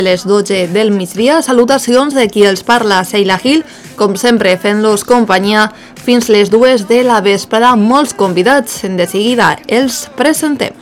les 12 del migdia. Salutacions de qui els parla, Sheila Gil, com sempre fent-los companyia fins les 2 de la vesprada. Molts convidats, de seguida els presentem.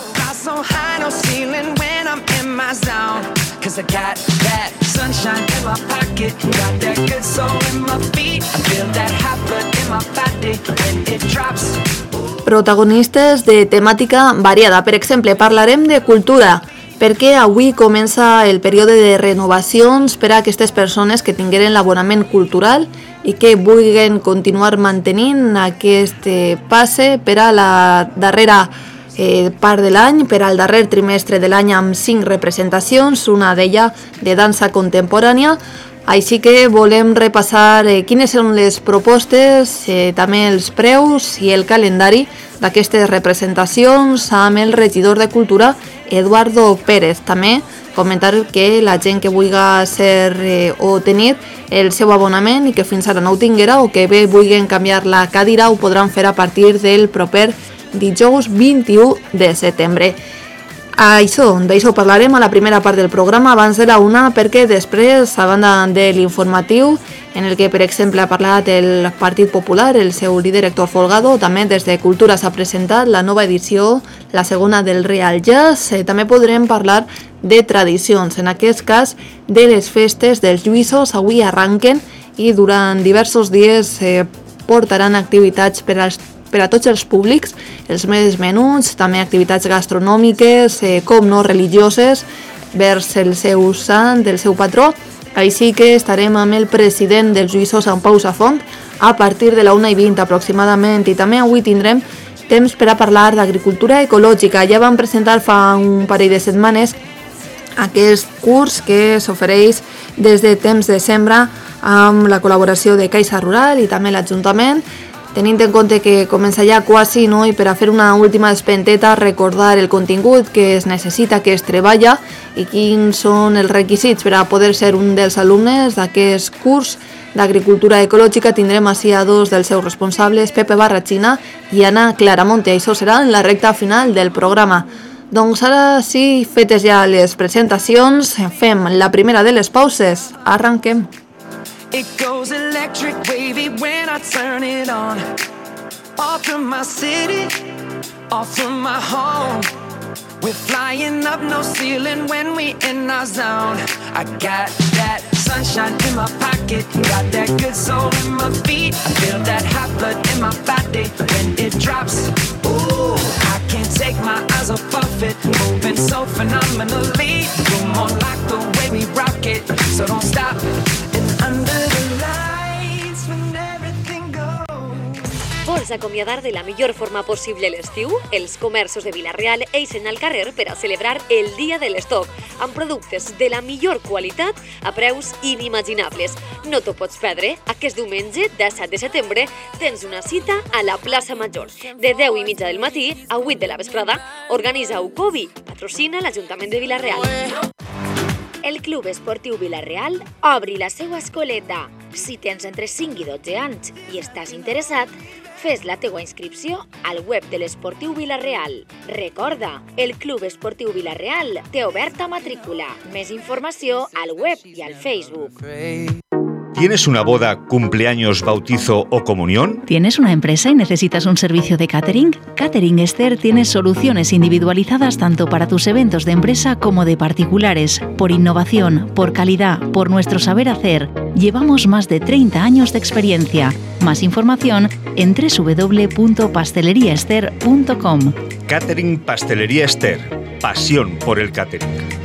Protagonistes de temàtica variada. Per exemple, parlarem de cultura, perquè avui comença el període de renovacions per a aquestes persones que tingueren l'abonament cultural i que vulguin continuar mantenint aquest passe per a la darrera part de l'any, per al darrer trimestre de l'any, amb 5 representacions, una d'ella de dansa contemporània. Així que volem repassar quines són les propostes, també els preus i el calendari d'aquestes representacions amb el regidor de Cultura, Eduardo Pérez. També comentar que la gent que vulgui ser o tenir el seu abonament i que fins ara no ho tinguera o que bé vulguin canviar la cadira ho podran fer a partir del proper dijous 21 de setembre. D'això parlarem a la primera part del programa abans de la 1, perquè després, a banda de l'informatiu, en el que, per exemple, ha parlat el Partit Popular, el seu líder Héctor Folgado, també des de Cultura s'ha presentat la nova edició, la segona del Real Jazz. També podrem parlar de tradicions, en aquest cas de les festes dels Lluïssos. Avui arranquen i durant diversos dies portaran activitats per a tots els públics, els més menuts, també activitats gastronòmiques, com no religioses, vers el seu sant, el seu patró. Així que estarem amb el president dels Lluïssos, en Pau Safont, a partir de la 1:20 aproximadament. I també avui tindrem temps per a parlar d'agricultura ecològica. Ja vam presentar fa un parell de setmanes aquest curs que s'ofereix des de temps de sembra amb la col·laboració de Caixa Rural i també l'Ajuntament. Tenint en compte que comença ja quasi, i per a fer una última despenteta, recordar el contingut que es necessita, que es treballa i quins són els requisits per a poder ser un dels alumnes d'aquest curs d'agricultura ecològica. Tindrem així a dos dels seus responsables, Pepe Barrachina i Anna Claramonte. Això serà en la recta final del programa. Doncs ara sí, fetes ja les presentacions, fem la primera de les pauses. Arranquem. It goes electric wavy when I turn it on. Off from my city, off from my home. We're flying up, no ceiling when we in our zone. I got that sunshine in my pocket, got that good soul in my feet. I feel that hot blood in my body when it drops. Ooh, I can't take my eyes off of it, moving so phenomenally. You're more like the way we rock it, so don't stop. Under the lights when everything goes. Vols acomiadar de la millor forma possible l'estiu? Els comerços de Vila-real eixen al carrer per a celebrar el Dia de l'Estoc, amb productes de la millor qualitat a preus inimaginables. No t'ho pots perdre. Aquest diumenge, 17 de setembre, tens una cita a la plaça Major. De 10:30 del matí a 8 de la vesprada, organitza Ucovi, patrocina l'Ajuntament de Vila-real. El Club Esportiu Vila-real obri la seva escoleta. Si tens entre 5 i 12 anys i estàs interessat, fes la teua inscripció al web de l'Esportiu Vila-real. Recorda, el Club Esportiu Vila-real té oberta matrícula. Més informació al web i al Facebook. ¿Tienes una boda, cumpleaños, bautizo o comunión? ¿Tienes una empresa y necesitas un servicio de catering? Catering Esther tiene soluciones individualizadas tanto para tus eventos de empresa como de particulares. Por innovación, por calidad, por nuestro saber hacer. Llevamos más de 30 años de experiencia. Más información en www.pasteleriaester.com. Catering Pastelería Esther. Pasión por el catering.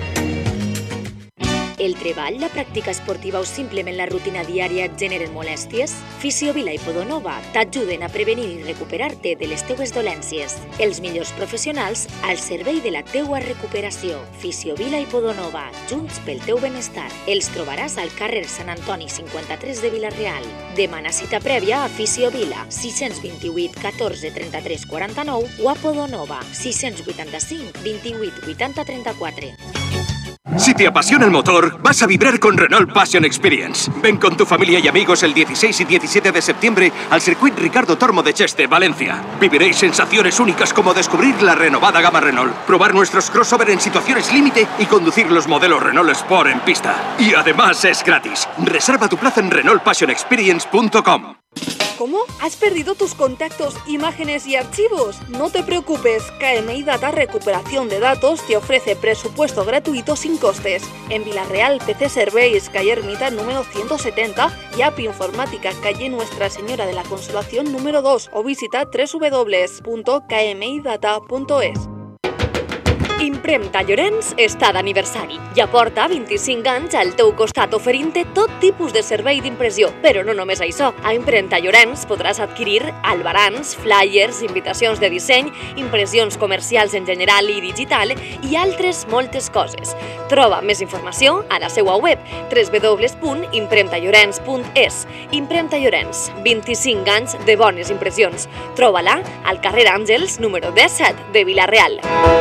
El treball, la pràctica esportiva o simplement la rutina diària et generen molèsties? Fisiovila i Podonova t'ajuden a prevenir i recuperar-te de les teues dolències. Els millors professionals al servei de la teua recuperació. Fisiovila i Podonova, junts pel teu benestar. Els trobaràs al carrer Sant Antoni 53 de Vila-real. Demana cita prèvia a Fisiovila, 628 14 33 49 o a Podonova, 685 28 80 34. Si te apasiona el motor, vas a vibrar con Renault Passion Experience. Ven con tu familia y amigos el 16 y 17 de septiembre al Circuit Ricardo Tormo de Cheste, Valencia. Viviréis sensaciones únicas como descubrir la renovada gama Renault, probar nuestros crossover en situaciones límite y conducir los modelos Renault Sport en pista. Y además es gratis. Reserva tu plaza en renaultpassionexperience.com. ¿Cómo? ¿Has perdido tus contactos, imágenes y archivos? No te preocupes, KMI Data Recuperación de Datos te ofrece presupuesto gratuito sin costes. En Vilareal, PC Serveis, calle Ermita número 170 y App Informática, calle Nuestra Señora de la Consolación número 2 o visita www.kmidata.es. Impremta Llorenç està d'aniversari. Ja porta 25 anys al teu costat oferint-te tot tipus de servei d'impressió. Però no només això. A Impremta Llorenç podràs adquirir albarans, flyers, invitacions de disseny, impressions comercials en general i digital i altres moltes coses. Troba més informació a la seva web www.impremtallorens.es. Impremta Llorenç, 25 anys de bones impressions. Troba-la al carrer Àngels, número 17 de Vila-real.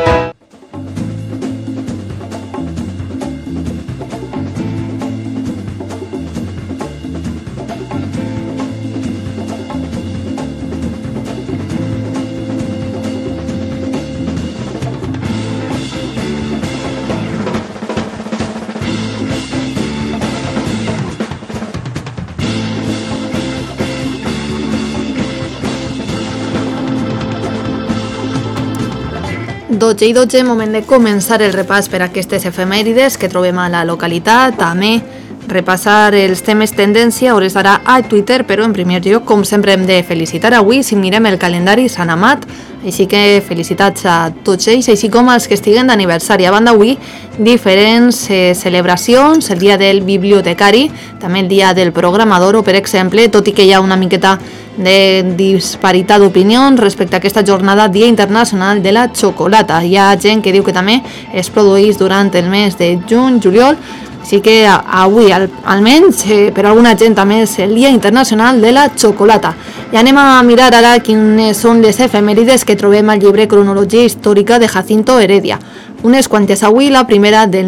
Dotze i 12, moment de començar el repàs per a aquestes efemèrides que trobem a la localitat. També repassar els temes tendència, hores d'ara a Twitter, però en primer lloc, com sempre, hem de felicitar avui, si mirem el calendari, Sant Amat, així que felicitats a tots ells, així com als que estiguen d'aniversari. A banda, avui, diferents celebracions, el dia del bibliotecari, també el dia del programador, o per exemple, tot i que hi ha una miqueta de disparitat d'opinions respecte a aquesta jornada, Dia Internacional de la Xocolata. Hi ha gent que diu que també es produeix durant el mes de juny-juliol, així que avui, almenys, per alguna gent també és el Dia Internacional de la Xocolata. I anem a mirar ara quines són les efemèrides que trobem al llibre Cronologia Històrica de Jacinto Heredia. Unes quantes avui, la primera del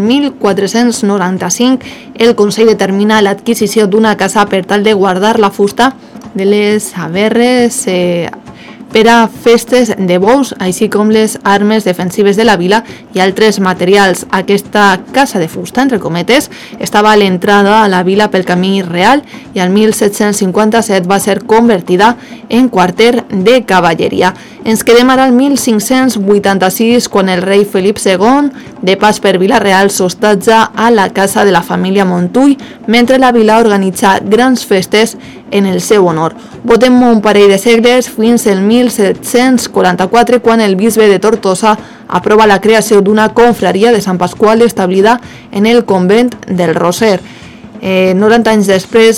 1495, el Consell determina l'adquisició d'una casa per tal de guardar la fusta de les averres per a festes de bous, així com les armes defensives de la vila i altres materials. Aquesta casa de fusta, entre cometes, estava a l'entrada a la vila pel camí real i al 1757 va ser convertida en quarter de cavalleria. Ens quedem ara al 1586, quan el rei Felip II, de pas per Vila-real, s'hostatja a la casa de la família Montull, mentre la vila organitza grans festes en el seu honor. Votem un parell de segles fins al 1744, quan el bisbe de Tortosa aprova la creació d'una confraria de Sant Pasqual establida en el convent del Roser. 90 anys després,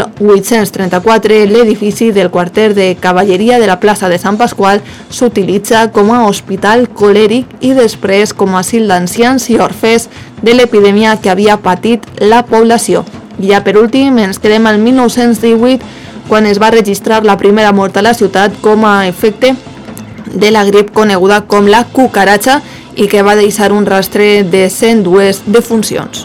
1834, l'edifici del quarter de cavalleria de la plaça de Sant Pasqual s'utilitza com a hospital colèric i després com a asil d'ancians i orfes de l'epidèmia que havia patit la població. I ja per últim ens quedem al 1918, quan es va registrar la primera mort a la ciutat com a efecte de la grip coneguda com la cucaratxa i que va deixar un rastre de 102 defuncions.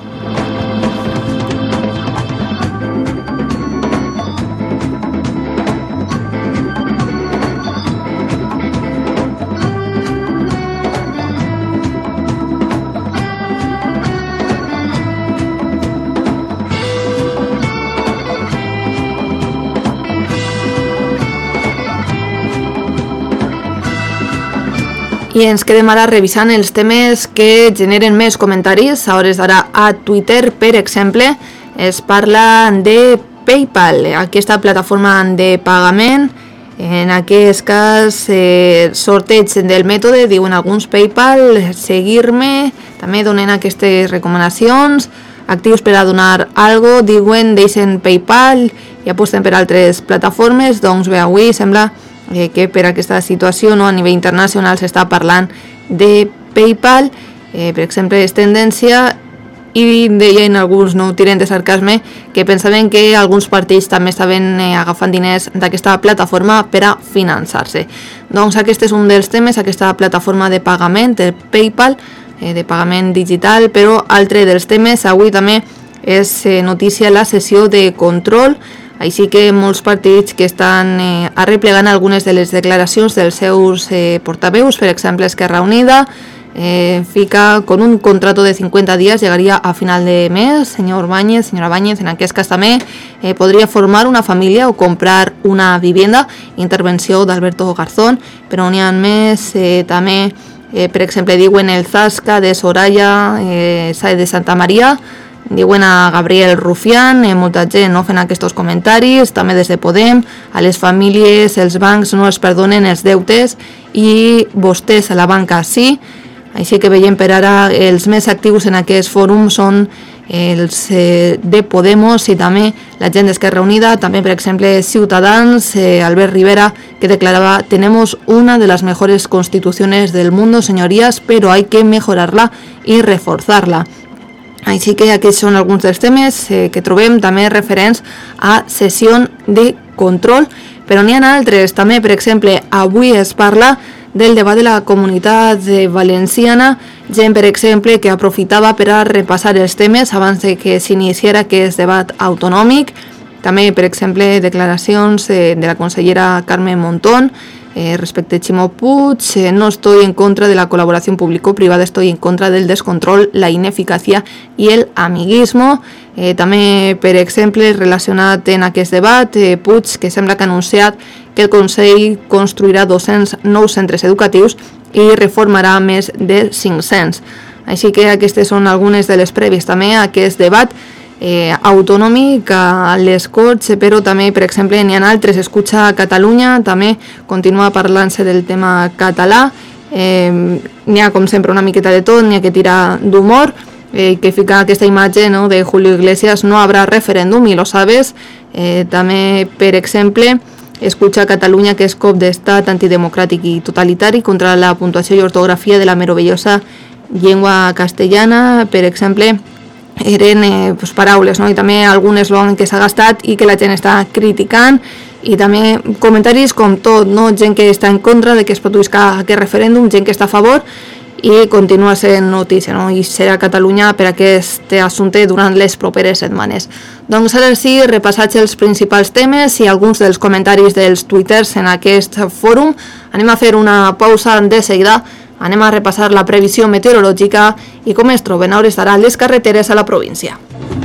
I ens quedem ara revisant els temes que generen més comentaris. A hores d'ara a Twitter, per exemple, es parla de PayPal, aquesta plataforma de pagament. En aquest cas, sorteig del mètode, diuen alguns PayPal, seguir-me, també donen aquestes recomanacions, actius per a donar algo, diuen deixen PayPal i aposten per altres plataformes. Doncs bé, avui sembla que per aquesta situació, no, a nivell internacional s'està parlant de PayPal, per exemple, és tendència, i deien alguns, no tiren de sarcasme, que pensaven que alguns partits també estaven agafant diners d'aquesta plataforma per a finançar-se. Doncs aquest és un dels temes, aquesta plataforma de pagament, el PayPal, de pagament digital, però altre dels temes avui també és notícia la sessió de control, així que molts partits que estan arreplegant algunes de les declaracions dels seus portaveus, per exemple Esquerra Unida, fica con un contrato de 50 días, llegaría a final de mes. Señora Báñez, en aquest cas també podria formar una família o comprar una vivienda. Intervenció d'Alberto Garzón, però n'hi ha més. També, per exemple, diuen el Zasca de Soraya Saez de Santa Maria, diuen a Gabriel Rufián, molta gent no fent aquests comentaris, també des de Podem, a les famílies, els bancs no els perdonen els deutes i vostès a la banca sí. Així que veiem per ara els més actius en aquest fòrum són els de Podemos i també la gent d'Esquerra Unida, també per exemple Ciutadans, Albert Rivera, que declaraba: tenemos una de las mejores constituciones del mundo, señorías, pero hay que mejorarla y reforzarla. Així que aquests són alguns dels temes que trobem també referents a sessió de control, però n'hi ha altres també. Per exemple, avui es parla del debat de la comunitat valenciana, gent, per exemple, que aprofitava per a repassar els temes abans de que s'iniciara aquest debat autonòmic. També, per exemple, declaracions de la consellera Carmen Montón respecte a Ximo Puig: no estoy en contra de la colaboración público-privada, estoy en contra del descontrol, la ineficacia i el amiguismo. També, per exemple, relacionat en aquest debat, Puig, que sembla que ha anunciat que el Consell construirà 200 nous centres educatius i reformarà més de 500. Així que aquestes són algunes de les prèvies també a aquest debat autonòmic a les Corts, però també, per exemple, n'hi ha altres. Escucha Catalunya també continua parlant-se del tema català. N'hi ha, com sempre, una miqueta de tot, n'hi ha que tirar d'humor, que fica aquesta imatge, no, de Julio Iglesias: no habrá referéndum y lo sabes. També, per exemple, Escucha Catalunya, que és cop d'estat antidemocràtic i totalitari contra la puntuació i ortografia de la meravellosa llengua castellana. Per exemple, eren paraules, no? I també algun eslògan que s'ha gastat i que la gent està criticant, i també comentaris com tot, no? Gent que està en contra de que es produïsca aquest referèndum, gent que està a favor, i continua sent notícia, no? I serà Catalunya per aquest assumpte durant les properes setmanes. Doncs ara sí, repassats els principals temes i alguns dels comentaris dels twitters en aquest fòrum, anem a fer una pausa de seguida, anem a repassar la previsió meteorològica i com es troben a hores d'ara les carreteres a la província.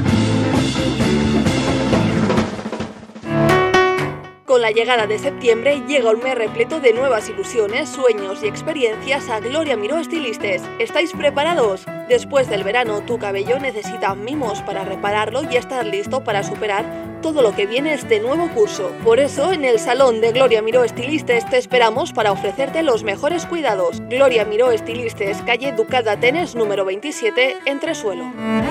Con la llegada de septiembre llega un mes repleto de nuevas ilusiones, sueños y experiencias a Gloria Miró Estilistes. ¿Estáis preparados? Después del verano, tu cabello necesita mimos para repararlo y estar listo para superar todo lo que viene este nuevo curso. Por eso, en el salón de Gloria Miró Estilistes te esperamos para ofrecerte los mejores cuidados. Gloria Miró Estilistes, calle Ducat d'Atenes, número 27, Entresuelo.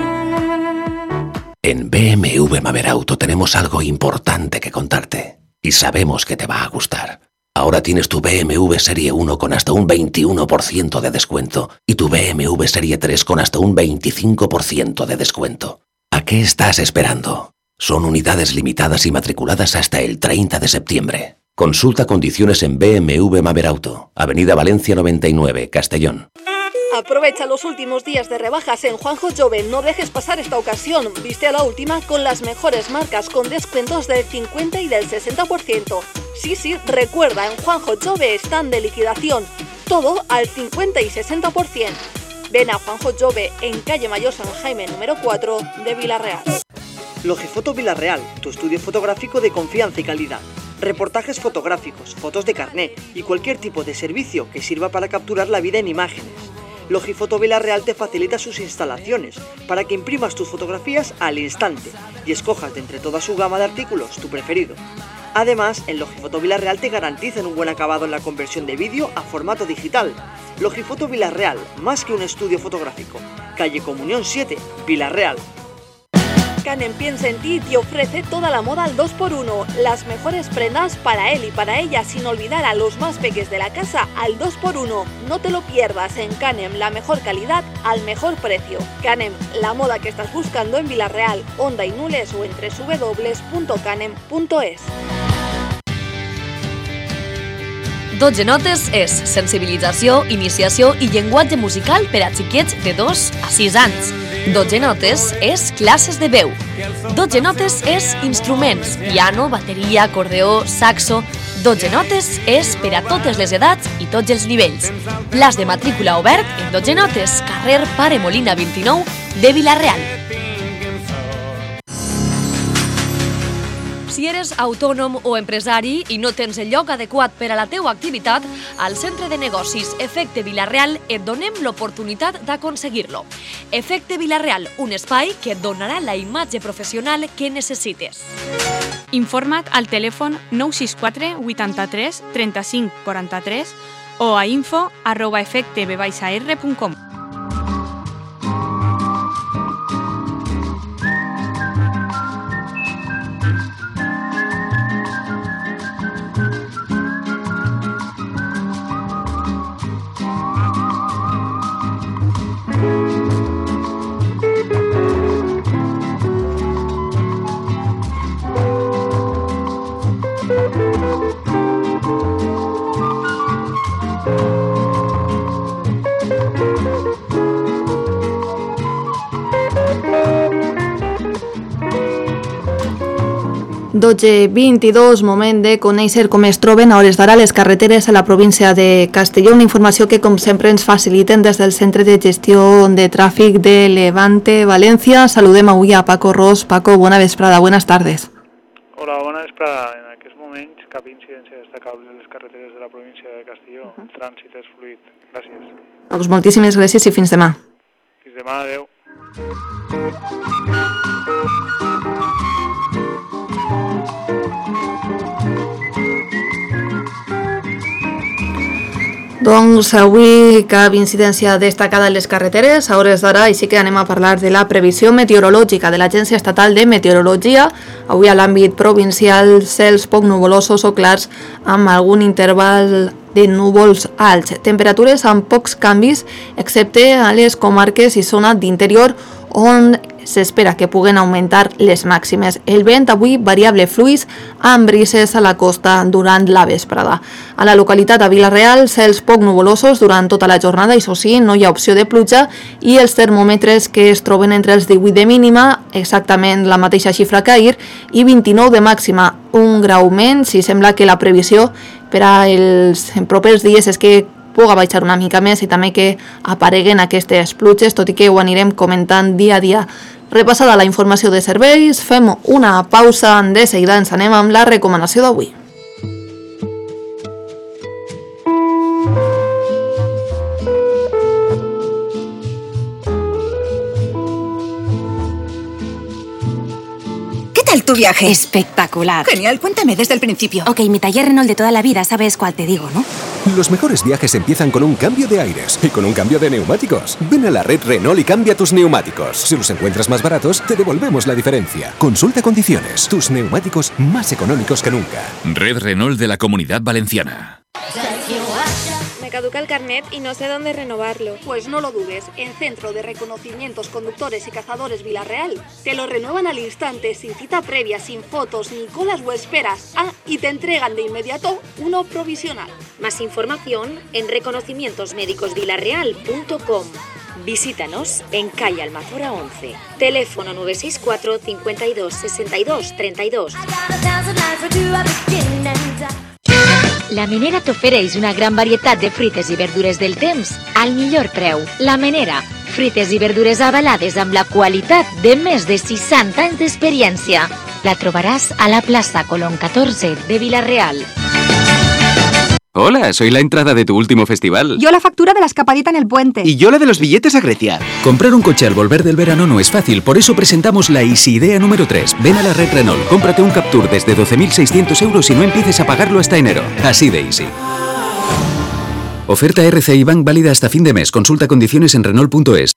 En BMW Maver Auto tenemos algo importante que contarte. Y sabemos que te va a gustar. Ahora tienes tu BMW Serie 1 con hasta un 21% de descuento y tu BMW Serie 3 con hasta un 25% de descuento. ¿A qué estás esperando? Son unidades limitadas y matriculadas hasta el 30 de septiembre. Consulta condiciones en BMW Maver Auto, Avenida Valencia 99, Castellón. Aprovecha los últimos días de rebajas en Juanjo Jove, no dejes pasar esta ocasión. Viste a la última con las mejores marcas con descuentos del 50 y del 60%. Sí, recuerda, en Juanjo Jove están de liquidación, todo al 50 y 60%. Ven a Juanjo Jove en calle Mayor San Jaime número 4 de Vila-real. Logifoto Vila-real, tu estudio fotográfico de confianza y calidad. Reportajes fotográficos, fotos de carné y cualquier tipo de servicio que sirva para capturar la vida en imágenes. Logifoto Vila-real te facilita sus instalaciones para que imprimas tus fotografías al instante y escojas de entre toda su gama de artículos tu preferido. Además, en Logifoto Vila-real te garantizan un buen acabado en la conversión de vídeo a formato digital. Logifoto Vila-real, más que un estudio fotográfico. Calle Comunión 7, Vila-real. Canem piensa en ti y te ofrece toda la moda al 2x1. Las mejores prendas para él y para ella, sin olvidar a los más peques de la casa al 2x1. No te lo pierdas en Canem, la mejor calidad al mejor precio. Canem, la moda que estás buscando en Vila-real, Onda y Nules o en www.canem.es. 12 notes és sensibilització, iniciació i llenguatge musical per a xiquets de 2 a 6 anys. 12 notes és classes de veu. 12 notes és instruments, piano, bateria, acordeó, saxo. 12 notes és per a totes les edats i tots els nivells. Plaç de matrícula obert en 12 notes, carrer Pare Molina 29 de Vila-real. Si eres autònom o empresari i no tens el lloc adequat per a la teua activitat, al Centre de Negocis Efecte Vila-real et donem l'oportunitat d'aconseguir-lo. Efecte Vila-real, un espai que et donarà la imatge professional que necessites. Informa't al telèfon 964 83 35 43 o a info@efectevr.com. .22, moment de conèixer com es troben a hores d'ara les carreteres a la província de Castelló, una informació que com sempre ens faciliten des del Centre de Gestió de Tràfic de Levante, València. Saludem avui a Paco Ros. Paco, bona vesprada, buenas tardes. Hola, bona vesprada. En aquests moments cap incidència destacable a les carreteres de la província de Castelló. El trànsit és fluid. Gràcies. Doncs moltíssimes gràcies i fins demà. Fins demà, adeu. Doncs avui cap incidència destacada en les carreteres. A hores d'ara i sí que anem a parlar de la previsió meteorològica de l'Agència Estatal de Meteorologia. Avui a l'àmbit provincial, cels poc nuvolosos o clars amb algun interval de núvols alts. Temperatures amb pocs canvis, excepte a les comarques i zona d'interior on s'espera que puguen augmentar les màximes. El vent avui variable fluix amb brises a la costa durant la vesprada. A la localitat de Vila-real, cels poc nuvolosos durant tota la jornada, això sí, no hi ha opció de pluja i els termòmetres que es troben entre els 18 de mínima, exactament la mateixa xifra que ahir, i 29 de màxima, un grau menys, i sembla que la previsió per als propers dies és que puga baixar una mica més i també que apareguen aquestes pluges, tot i que ho anirem comentant dia a dia. Repassada la informació de serveis, fem una pausa, de seguida ens anem amb la recomanació d'avui. ¿Qué tal tu viaje? Espectacular. Genial, cuéntame desde el principio. Ok, mi taller Renault de toda la vida, sabes cuál te digo, ¿no? Los mejores viajes empiezan con un cambio de aires y con un cambio de neumáticos. Ven a la red Renault y cambia tus neumáticos. Si los encuentras más baratos, te devolvemos la diferencia. Consulta condiciones. Tus neumáticos más económicos que nunca. Red Renault de la Comunidad Valenciana. Me caduca el carnet y no sé dónde renovarlo. Pues no lo dudes, en Centro de Reconocimientos Conductores y Cazadores Vila-real te lo renuevan al instante, sin cita previa, sin fotos, ni colas o esperas. Y te entregan de inmediato uno provisional. Más información en reconocimientosmédicosvilareal.com. Visítanos en calle Almazora 11. Teléfono 964 52 62 32. La Menera t'ofereix una gran varietat de fruites i verdures del temps al millor preu. La Menera, fruites i verdures avalades amb la qualitat de més de 60 anys d'experiència. La trobaràs a la plaça Colón 14 de Vila-real. Hola, soy la entrada de tu último festival. Yo la factura de la escapadita en el puente. Y yo la de los billetes a Grecia. Comprar un coche al volver del verano no es fácil, por eso presentamos la Easy Idea número 3. Ven a la red Renault, cómprate un Captur desde 12.600 euros y no empieces a pagarlo hasta enero. Así de easy. Oferta RCI Bank válida hasta fin de mes. Consulta condiciones en Renault.es.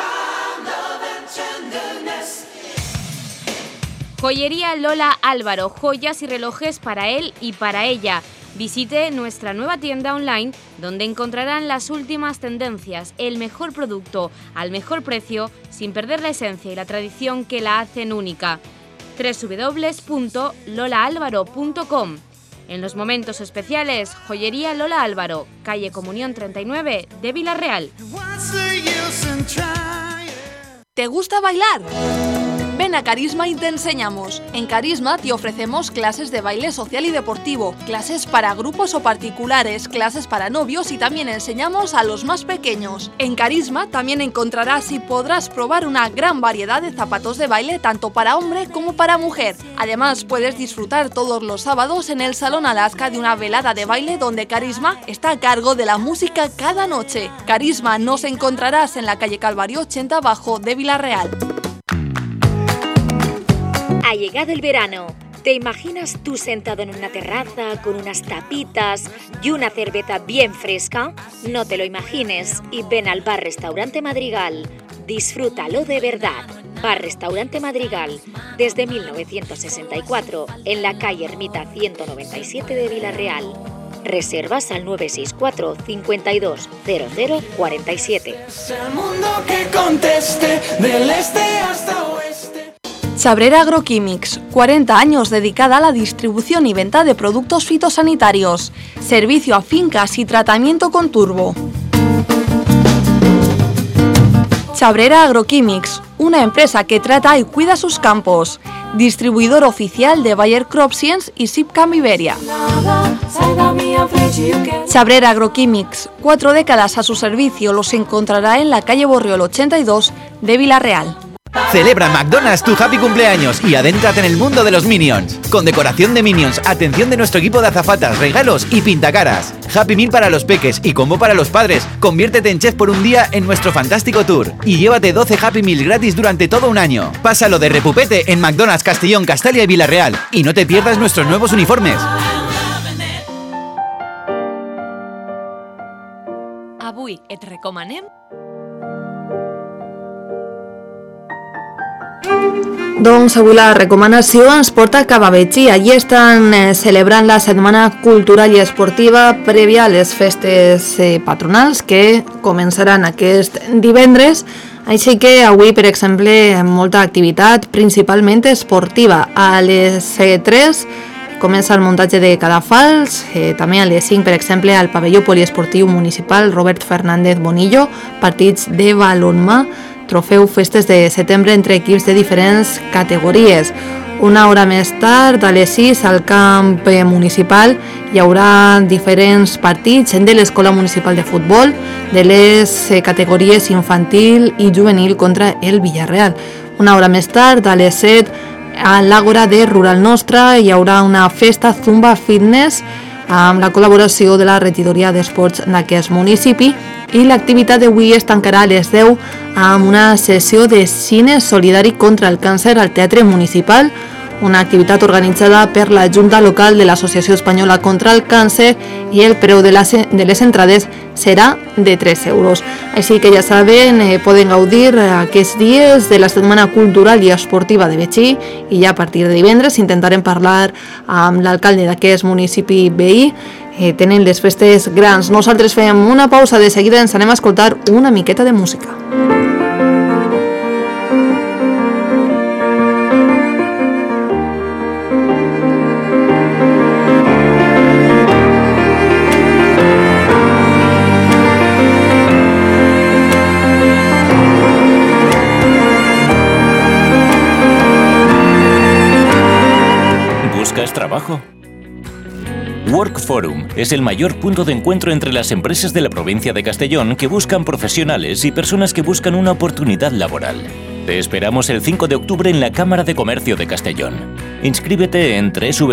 Joyería Lola Álvaro, joyas y relojes para él y para ella. Visite nuestra nueva tienda online donde encontrarán las últimas tendencias, el mejor producto al mejor precio sin perder la esencia y la tradición que la hacen única. www.lolaalvaro.com. En los momentos especiales, Joyería Lola Álvaro, calle Comunión 39 de Vila-real. ¿Te gusta bailar? Ven a Carisma y te enseñamos. En Carisma te ofrecemos clases de baile social y deportivo, clases para grupos o particulares, clases para novios y también enseñamos a los más pequeños. En Carisma también encontrarás y podrás probar una gran variedad de zapatos de baile tanto para hombre como para mujer. Además, puedes disfrutar todos los sábados en el Salón Alaska de una velada de baile donde Carisma está a cargo de la música cada noche. Carisma nos encontrarás en la calle Calvario 80 Bajo de Vila-real. Ha llegado el verano. ¿Te imaginas tú sentado en una terraza con unas tapitas y una cerveza bien fresca? No te lo imagines y ven al Bar-Restaurante Madrigal. Disfrútalo de verdad. Bar-Restaurante Madrigal, desde 1964, en la calle Ermita 197 de Vila-real. Reservas al 964 52 00 47. Es el mundo que conteste del este hasta oeste. Chabrera Agroquímics, 40 años dedicada a la distribución y venta de productos fitosanitarios. Servicio a fincas y tratamiento con turbo. Chabrera Agroquímics, una empresa que trata y cuida sus campos. Distribuidor oficial de Bayer CropScience y Sipcam Iberia. Chabrera Agroquímics, 4 décadas a su servicio, los encontrará en la calle Borriol 82 de Vila-real. Celebra McDonald's tu happy cumpleaños y adéntrate en el mundo de los Minions. Con decoración de Minions, atención de nuestro equipo de azafatas, regalos y pintacaras. Happy Meal para los peques y combo para los padres. Conviértete en chef por un día en nuestro fantástico tour. Y llévate 12 Happy Meal gratis durante todo un año. Pásalo de repupete en McDonald's Castellón, Castalia y Vila-real. Y no te pierdas nuestros nuevos uniformes. Avui et recomanem. Doncs avui la recomanació ens porta cap a Betxí. Allí estan celebrant la Setmana Cultural i Esportiva prèvia a les festes patronals que començaran aquest divendres. Així que avui, per exemple, molta activitat, principalment esportiva. A les 3 comença el muntatge de cadafals, també a les 5, per exemple, al pavelló poliesportiu municipal Robert Fernández Bonillo, partits de balonmà, trofeu festes de setembre entre equips de diferents categories. Una hora més tard, a les 6, al camp municipal, hi haurà diferents partits de l'Escola Municipal de Futbol, de les categories infantil i juvenil contra el Villarreal. Una hora més tard, a les 7, a l'Àgora de Rural Nostra, hi haurà una festa Zumba Fitness amb la col·laboració de la regidoria d'esports d'aquest municipi, i l'activitat d'avui es tancarà a les 10 amb una sessió de cine solidari contra el càncer al Teatre Municipal, una activitat organitzada per la Junta Local de l'Associació Espanyola contra el Càncer, i el preu de les entrades serà de 3 euros. Així que ja saben, poden gaudir aquests dies de la Setmana Cultural i Esportiva de Betxí, i ja a partir de divendres intentarem parlar amb l'alcalde d'aquest municipi veí. Tenen les festes grans. Nosaltres fem una pausa, de seguida ens anem a escoltar una miqueta de música. ¿Buscas trabajo? Work Forum es el mayor punto de encuentro entre las empresas de la provincia de Castellón que buscan profesionales y personas que buscan una oportunidad laboral. Te esperamos el 5 de octubre en la Cámara de Comercio de Castellón. Inscríbete en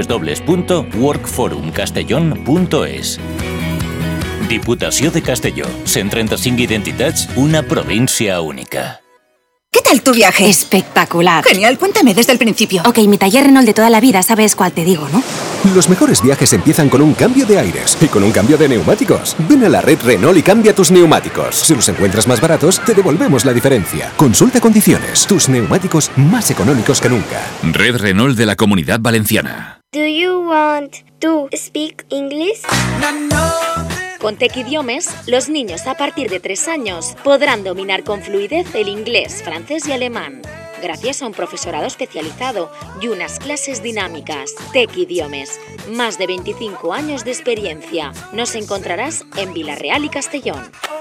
www.workforumcastellón.es. Diputació de Castelló. 135 identitats, una província única. ¿Qué tal tu viaje? Espectacular. Genial, cuéntame desde el principio. Ok, mi taller Renault de toda la vida, sabes cuál te digo, ¿no? Los mejores viajes empiezan con un cambio de aires y con un cambio de neumáticos. Ven a la red Renault y cambia tus neumáticos. Si los encuentras más baratos, te devolvemos la diferencia. Consulta condiciones. Tus neumáticos más económicos que nunca. Red Renault de la Comunidad Valenciana. Do you want to speak English? Con Tech Idiomes, los niños a partir de 3 años podrán dominar con fluidez el inglés, francés y alemán. gracias a un profesorado especializado y unas clases dinámicas. Tec Idiomes, más de 25 años de experiencia. Nos encontrarás en Vila-real y Castellón.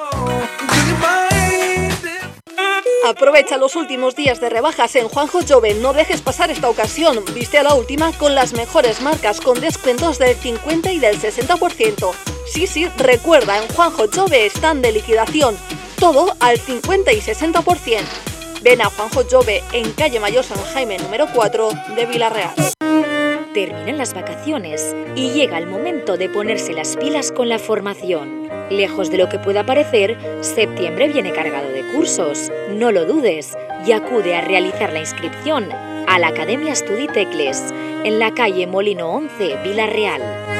Aprovecha los últimos días de rebajas en Juanjo Jove. No dejes pasar esta ocasión. Viste a la última con las mejores marcas con descuentos del 50 y del 60%. Sí, recuerda, en Juanjo Jove están de liquidación. Todo al 50 y 60%. Ven a Juanjo Jove en calle Mayor San Jaime número 4 de Vila-real. Terminan las vacaciones y llega el momento de ponerse las pilas con la formación. Lejos de lo que pueda parecer, septiembre viene cargado de cursos. No lo dudes y acude a realizar la inscripción a la Academia Estudi Tecles, en la calle Molino 11, Vila-real.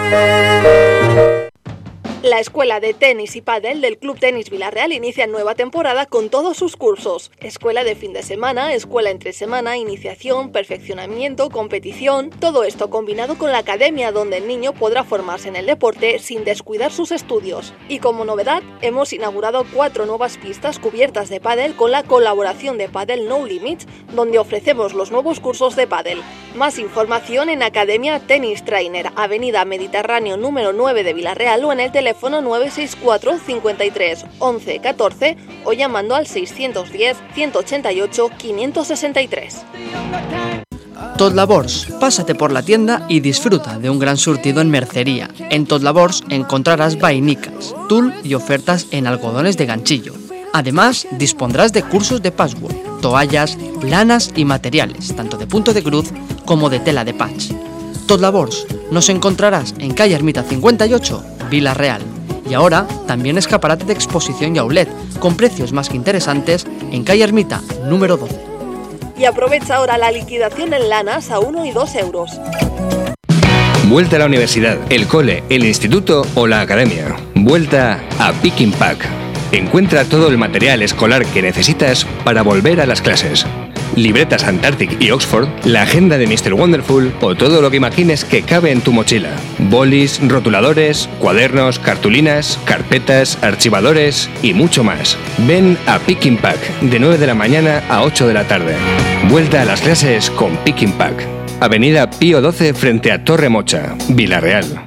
La Escuela de Tenis y Pádel del Club Tenis Vila-real inicia nueva temporada con todos sus cursos. Escuela de fin de semana, escuela entre semana, iniciación, perfeccionamiento, competición... Todo esto combinado con la academia donde el niño podrá formarse en el deporte sin descuidar sus estudios. Y como novedad, hemos inaugurado 4 nuevas pistas cubiertas de pádel con la colaboración de Padel No Limits, donde ofrecemos los nuevos cursos de pádel. Más información en Academia Tennis Trainer, Avenida Mediterráneo número 9 de Vila-real o en el teléfono 964 53 11 14 o llamando al 610 188 563. Tot Labors, pásate por la tienda y disfruta de un gran surtido en mercería. En Tot Labors encontrarás vainicas, tul y ofertas en algodones de ganchillo. Además, dispondrás de cursos de patchwork, toallas, lanas y materiales, tanto de punto de cruz como de tela de patch. Tot Labors, nos encontrarás en calle Ermita 58, Vila-real. Y ahora también escaparate de exposición y outlet, con precios más que interesantes en calle Ermita, número 12. Y aprovecha ahora la liquidación en lanas a 1 y 2 euros. Vuelta a la universidad, el cole, el instituto o la academia. Vuelta a Pick and Pack. Encuentra todo el material escolar que necesitas para volver a las clases. Libretas Antarctic y Oxford, la agenda de Mr. Wonderful o todo lo que imagines que cabe en tu mochila. Bolis, rotuladores, cuadernos, cartulinas, carpetas, archivadores y mucho más. Ven a Pick and Pack de 9 de la mañana a 8 de la tarde. Vuelta a las clases con Pick and Pack. Avenida Pío 12 frente a Torre Mocha, Vila-real.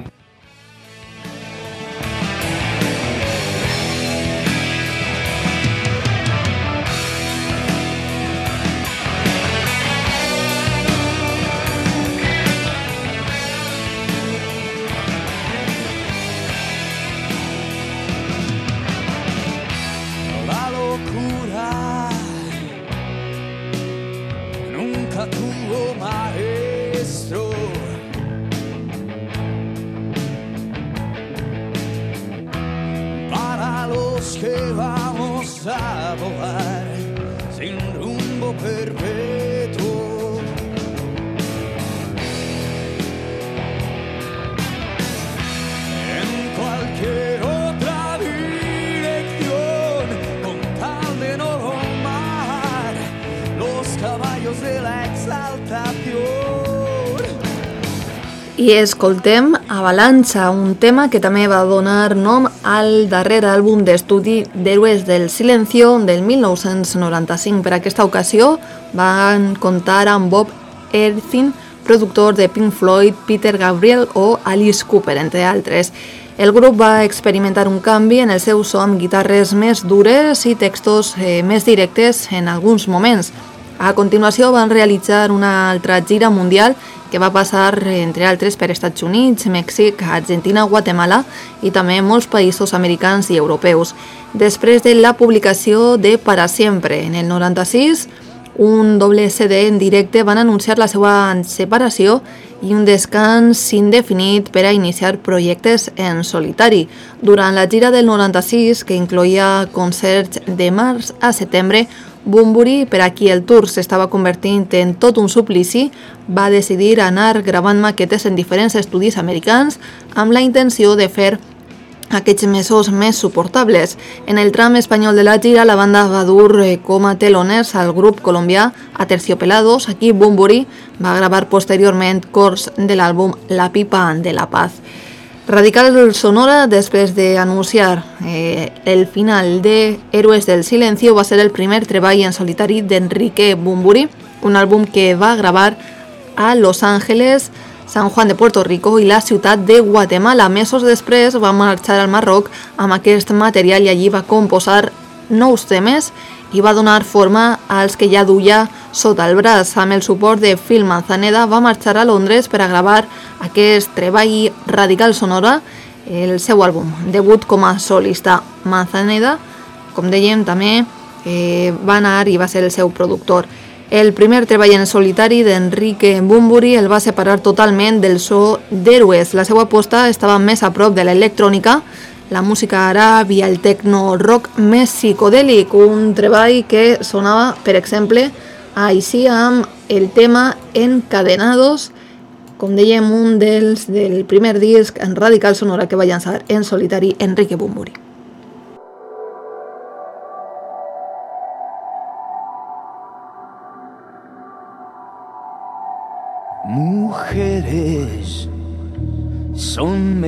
Que vamos a volar sin rumbo perpetuo. En cualquier otra dirección, con tal de no domar los caballos de la exaltación. I escoltem Avalancha, un tema que també va donar nom al darrer àlbum d'estudi d'Héroes del Silencio del 1995. Per aquesta ocasió van comptar amb Bob Ezrin, productor de Pink Floyd, Peter Gabriel o Alice Cooper, entre altres. El grup va experimentar un canvi en el seu so amb guitarres més dures i textos més directes en alguns moments. A continuació van realitzar una altra gira mundial que va passar, entre altres, per Estats Units, Mèxic, Argentina, Guatemala i també molts països americans i europeus. Després de la publicació de Para Siempre, en el 96, un doble CD en directe van anunciar la seva separació i un descans indefinit per a iniciar projectes en solitari. Durant la gira del 96, que incloïa concerts de març a setembre, Bunbury, per a qui el tour s'estava convertint en tot un suplici, va decidir anar gravant maquetes en diferents estudis americans amb la intenció de fer aquests mesos més suportables. En el tram espanyol de la gira, la banda va dur com a teloners al grup colombià Aterciopelados. Aquí Bunbury va gravar posteriorment cors de l'àlbum La Pipa de la Paz. Radical Sonora, després d'anunciar el final de Héroes del Silencio, va ser el primer treball en solitari d'Enrique Bunbury, un àlbum que va gravar a Los Ángeles, San Juan de Puerto Rico i la ciutat de Guatemala. Mesos després va marxar al Marroc amb aquest material i allí va composar nous temes i va donar forma als que ja duia sota el braç. Amb el suport de Phil Manzaneda va marxar a Londres per a gravar aquest treball Radical Sonora, el seu àlbum debut com a solista. Manzaneda, com dèiem, també va anar i va ser el seu productor. El primer treball en solitari d'Enrique Bunbury el va separar totalment del so d'Héroes. La seva aposta estava més a prop de l'electrònica, la música àrab i el techno-rock més psicodèlic, un treball que sonava, per exemple, així amb el tema Encadenados, com dèiem, un del primer disc en Radical Sonora que va llançar en solitari Enrique Bunbury. Mujeres son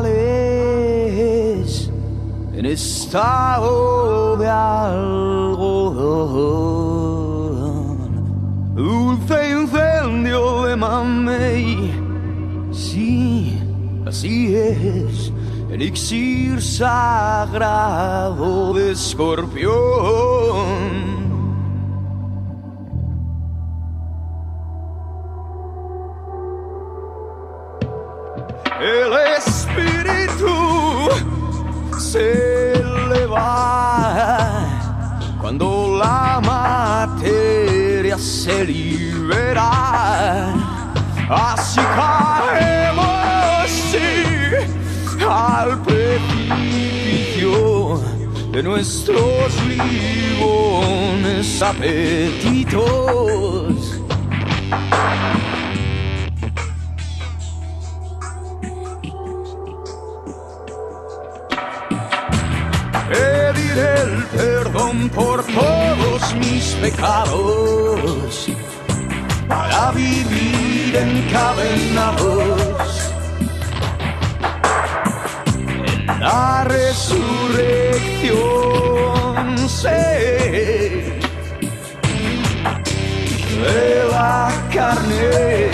metales en estado de algodón, dulce incendio de mamey, sí, así es, elixir sagrado de escorpión. El espíritu se eleva cuando la materia se libera. Así caemos, sí, al precipicio de nuestros libones apetitos. Pediré el perdón por todos mis pecados para vivir encadenados en la resurrección, sé, de la carne.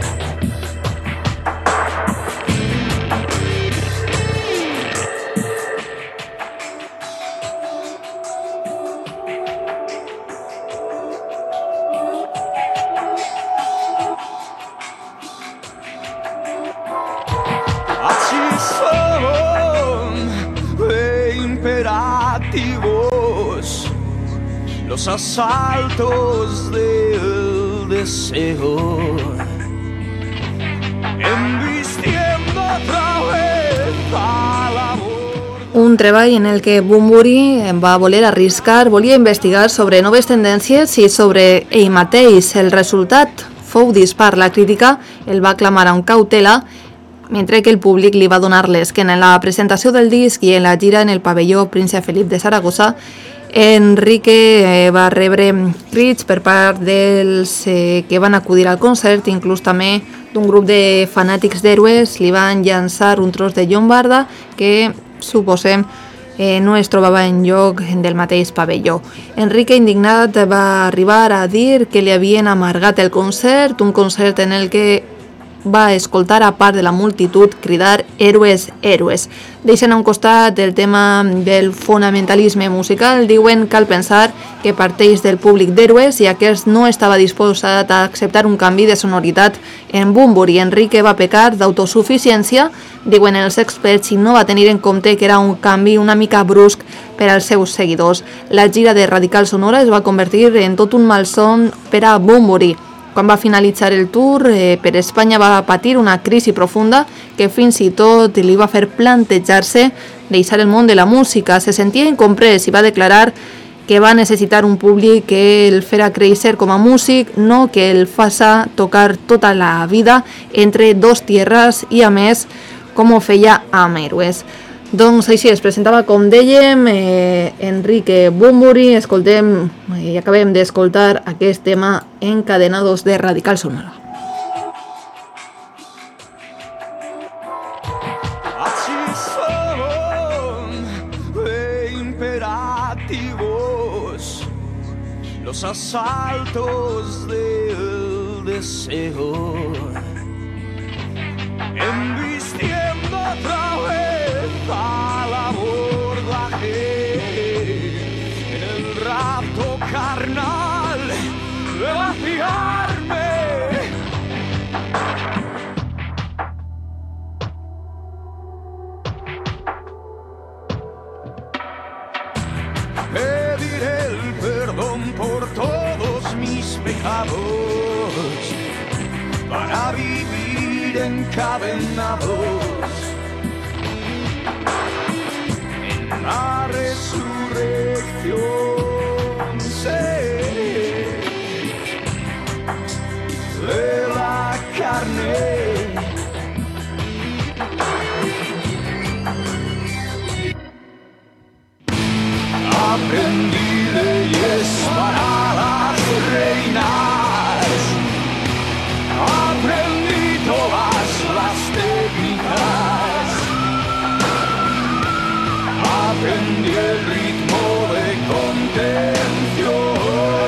Los asaltos del deseo, embistiendo otra vez al amor. Un treball en el que Bunbury va voler arriscar, volia investigar sobre noves tendències i sobre ell mateix. El resultat fou dispar. La crítica el va aclamar amb cautela, mentre que el públic li va donar l'esquena. En la presentació del disc i en la gira en el pavelló Príncep Felip de Saragossa, Enrique va rebre crits per part dels que van acudir al concert, inclús també d'un grup de fanàtics d'Héroes. Li van llançar un tros de llombarda que, suposem, no es trobava en lloc del mateix pavelló. Enrique, indignat, va arribar a dir que li havien amargat el concert, un concert en el que va escoltar a part de la multitud cridar Héroes, Héroes. Deixen a un costat el tema del fonamentalisme musical, diuen cal pensar que parteix del públic d'Héroes i aquest no estava disposat a acceptar un canvi de sonoritat en Bunbury. Enrique va pecar d'autosuficiència, diuen els experts, i no va tenir en compte que era un canvi una mica brusc per als seus seguidors. La gira de Radical Sonora es va convertir en tot un malson per a Bunbury. Quan va finalitzar el tour per Espanya va patir una crisi profunda que fins i tot li va fer plantejar-se deixar el món de la música. Se sentia incomprès i va declarar que va necessitar un públic que el fera créixer com a músic, no que el faça tocar tota la vida entre dos tierres i, a més, com ho feia amb Héroes. Doncs així es presentava, com dèiem, Enrique Bunbury. Escoltem i acabem d'escoltar aquest tema Encadenados de Radical Sonora. Los asaltos de deseo, embistiendo otra vez al abordaje, en el rapto carnal de vaciarme. Pediré el perdón por todos mis pecados para vivir encadenados en la resurrección. Sé de la carne. Aprendí leyes para las reinas, aprendí todas las técnicas, aprendí el ritmo de contención,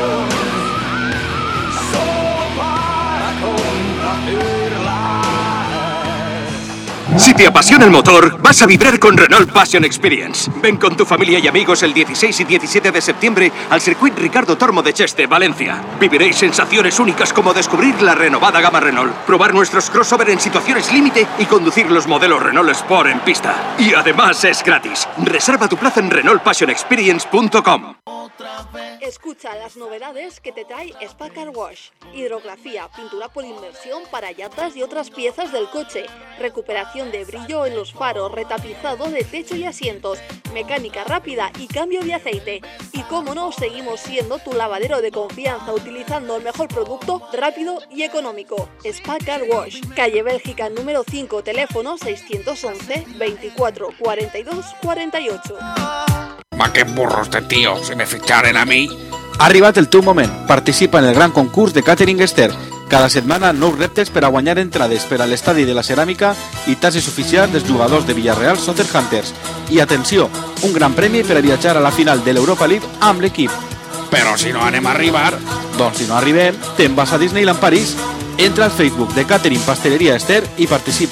solo para complacerlas. Si te apasiona el motor, vas a vibrar con Renault Passion Experience. Ven con tu familia y amigos el 16 y 17 de septiembre al Circuit Ricardo Tormo de Cheste, Valencia. Viviréis sensaciones únicas como descubrir la renovada gama Renault, probar nuestros crossover en situaciones límite y conducir los modelos Renault Sport en pista. Y además es gratis. Reserva tu plaza en renaultpassionexperience.com. Escucha las novedades que te trae Spa Car Wash. Hidrografía, pintura por inmersión para llantas y otras piezas del coche, recuperación de brillo en los faros, retapizado de techo y asientos, mecánica rápida y cambio de aceite. Y cómo no, seguimos siendo tu lavadero de confianza utilizando el mejor producto rápido y económico. Spa Car Wash, calle Bélgica número 5, teléfono 611 24 42 48. Va, que burros de tío, si me ficharen a mi. Ha arribat el teu moment. Participa en el gran concurs de Catering Esther. Cada setmana nous reptes per a guanyar entrades per a l'estadi de la ceràmica i tasses oficials dels jugadors de Villarreal Soccer Hunters. I atenció, un gran premi per a viatjar a la final de l'Europa League amb l'equip. Però si no anem a arribar... Doncs si no arribem, te'n vas a Disneyland París. Entra al Facebook de Catering Pasteleria Esther i participa.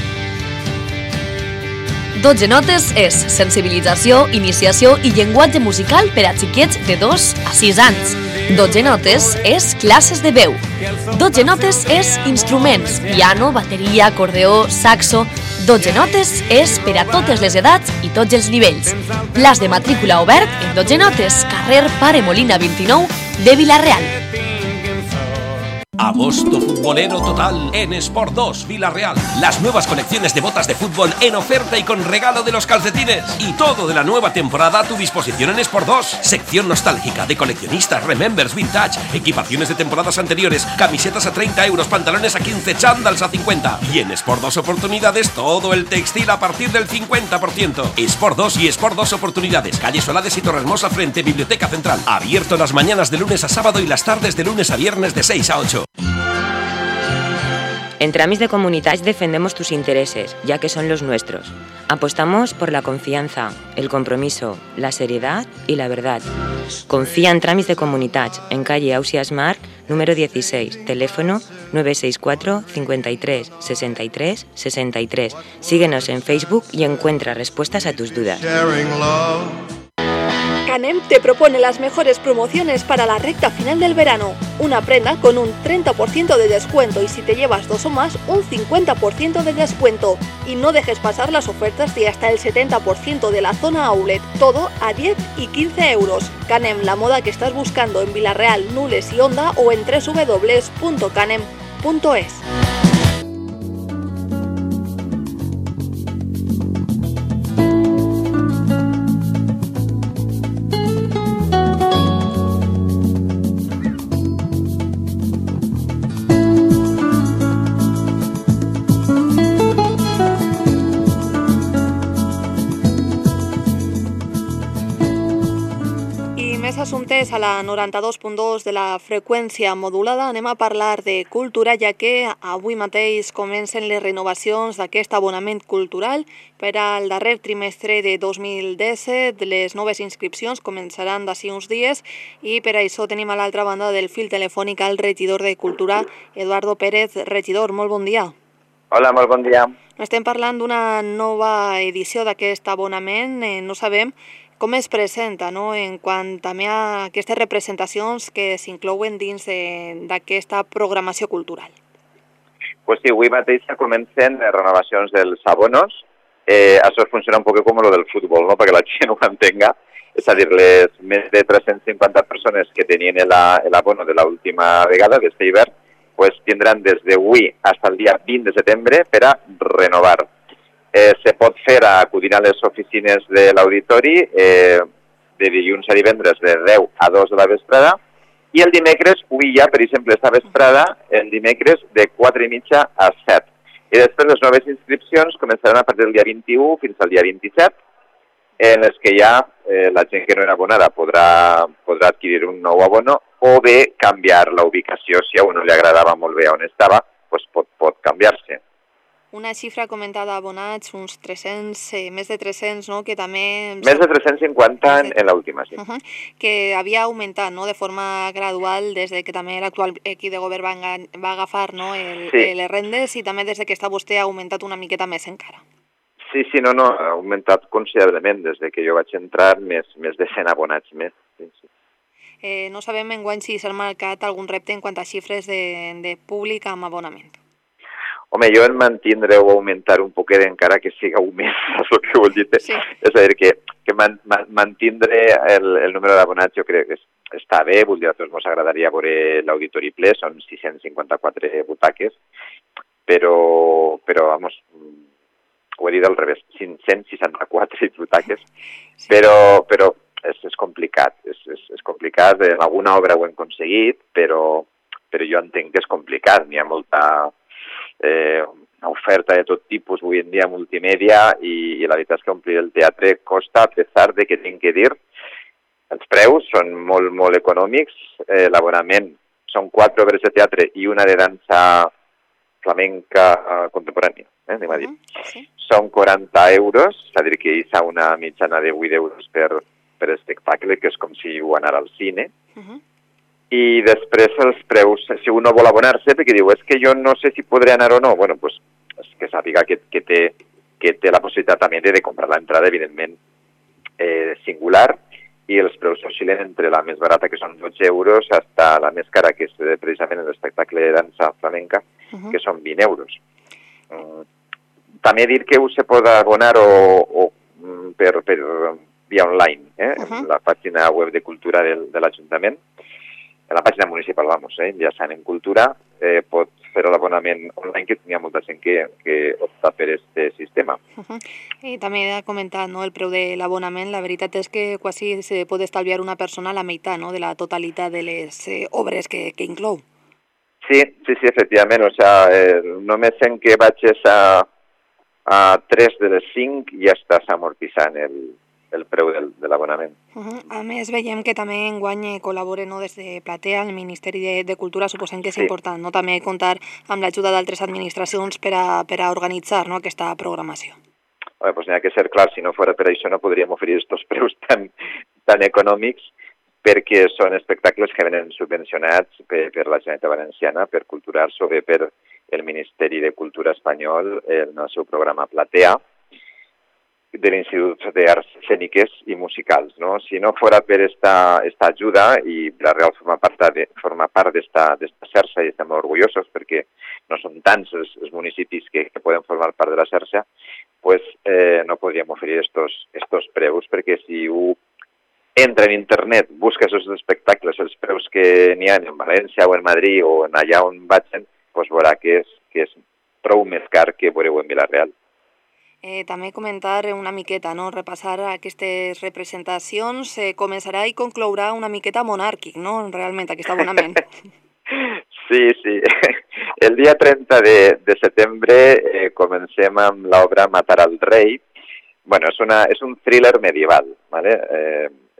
12 notes és sensibilització, iniciació i llenguatge musical per a xiquets de 2 a 6 anys. 12 notes és classes de veu. 12 notes és instruments, piano, bateria, acordeó, saxo. 12 notes és per a totes les edats i tots els nivells. Plaç de matrícula obert en 12 notes, carrer Pare Molina 29 de Vila-real. Agosto futbolero total en Sport 2 Vila-real. Las nuevas colecciones de botas de fútbol en oferta y con regalo de los calcetines. Y todo de la nueva temporada a tu disposición en Sport 2. Sección nostálgica de coleccionistas, remembers, vintage, equipaciones de temporadas anteriores, camisetas a 30 euros, pantalones a 15, chándals a 50. Y en Sport 2 Oportunidades todo el textil a partir del 50%. Sport 2 y Sport 2 Oportunidades. Calle Solades y Torrehermosa frente Biblioteca Central. Abierto las mañanas de lunes a sábado y las tardes de lunes a viernes de 6 a 8. En Tramis de Comunitats defendemos tus intereses, ya que son los nuestros. Apostamos por la confianza, el compromiso, la seriedad y la verdad. Confía en Tramis de Comunitats, en calle Ausias Marc, número 16, teléfono 964 53 63 63. Síguenos en Facebook y encuentra respuestas a tus dudas. Canem te propone las mejores promociones para la recta final del verano. Una prenda con un 30% de descuento y si te llevas 2 o más, un 50% de descuento. Y no dejes pasar las ofertas de hasta el 70% de la zona outlet. Todo a 10 y 15 euros. Canem, la moda que estás buscando en Vila-real, Nules y Onda o en www.canem.es. assumptes a la 92.2 de la freqüència modulada. Anem a parlar de cultura, ja que avui mateix comencen les renovacions d'aquest abonament cultural per al darrer trimestre de 2017. Les noves inscripcions començaran d'ací uns dies i per això tenim a l'altra banda del fil telefònic al regidor de Cultura, Eduardo Pérez. Regidor, molt bon dia. Hola, molt bon dia. Estem parlant d'una nova edició d'aquest abonament. No sabem com es presenta, no?, en quant també a aquestes representacions que s'inclouen dins d'aquesta programació cultural. Pues sí, avui mateix comencen renovacions dels abonos. Això funciona un poc com lo del futbol, no?, perquè la gent ho entenga. És a dir, les més de 350 persones que tenien l'abono de l'última vegada, d'este hivern, pues tindran des d'avui fins al dia 20 de setembre per a renovar. Se pot fer acudint a les oficines de l'auditori de dilluns a divendres de 10 a 2 de la vesprada i el dimecres, avui ja, per exemple, esta vesprada, el dimecres de 4:30 a 7. I després les noves inscripcions començaran a partir del dia 21 fins al dia 27, en les que ja la gent que no era abonada podrà adquirir un nou abono o bé canviar la ubicació. Si a uno li agradava molt bé on estava, pues pot canviar-se. Una xifra comentada abonats, uns 300, més de 300, no?, que també... Més de 350 en l'última, sí. Que havia augmentat, no?, de forma gradual des de que també l'actual equip de govern va agafar, no?, les rendes i també des de que està vostè ha augmentat una miqueta més encara. Sí, no, ha augmentat considerablement. Des de que jo vaig entrar, més de 100 abonats més. Sí. No sabem enguany si s'ha marcat algun repte en quant a xifres de públic amb abonament. Home, jo en mantindre o augmentar un poquet encara que siga un mes, és el que vol dir. Sí. És a dir, que mantindre el número d'abonats jo crec que està bé, vull dir, a tots ens agradaria veure l'auditori ple, són 654 butaques, però vamos, ho he dit al revés, 564 butaques, però és complicat, és complicat, en alguna obra ho hem aconseguit, però jo entenc que és complicat, n'hi ha molta oferta de tot tipus avui en dia multimèdia i la veritat és que omplir el teatre costa, a pesar de que tinc que dir, els preus són molt, molt econòmics, l'abonament són 4 obres de teatre i una de dansa flamenca contemporània, anem a dir. Són 40 euros, és a dir, que hi ha una mitjana de 8 euros per espectacle, que és com si ho anara al cine. I després els preus, si un no vol abonar-se, perquè diu, és que jo no sé si podré anar o no, bueno, pues que sàpiga que té la possibilitat també de comprar l'entrada, evidentment, singular, i els preus oscil·len entre la més barata, que són 12 euros, fins a la més cara, que és precisament l'espectacle de dansa flamenca, que són 20 euros. També dir que se pot abonar per via online, en la pàgina web de Cultura de l'Ajuntament, en la pàgina municipal, ja s'han en Cultura, pot fer l'abonament online, que hi ha molta gent que opta per aquest sistema. I també ha comentat el preu de l'abonament. La veritat és que quasi se pot estalviar una persona la meitat de la totalitat de les obres que inclou. Sí, efectivament. O sigui, només en que vagis a 3 de les 5 ja estàs amortitzant el preu de l'abonament. A més, veiem que també enguany col·labora des de Platea, el Ministeri de Cultura, suposem que és important, també comptar amb l'ajuda d'altres administracions per a organitzar aquesta programació. Doncs n'hi ha que ser clar, si no fos per això no podríem oferir aquests preus tan econòmics, perquè són espectacles que venen subvencionats per la Generalitat Valenciana, per Culturals, o bé per el Ministeri de Cultura espanyol en el seu programa Platea, de l'Institut d'Arts Escèniques i Musicals. Si no fos per aquesta ajuda, i Vila-real forma part d'esta xarxa i estem molt orgullosos perquè no són tants els municipis que poden formar part de la xarxa, no podríem oferir estos preus, perquè si un entra en internet, busca aquests espectacles, els preus que n'hi ha en València o en Madrid o en allà on vagin, veurà que és prou més car que veureu en Vila-real. També comentar una miqueta, repassar aquestes representacions, començarà i conclourà una miqueta monàrquic, realment, aquest abonament. Sí. El dia 30 de setembre comencem amb l'obra Matar al rei. Bueno, és un thriller medieval, ¿vale?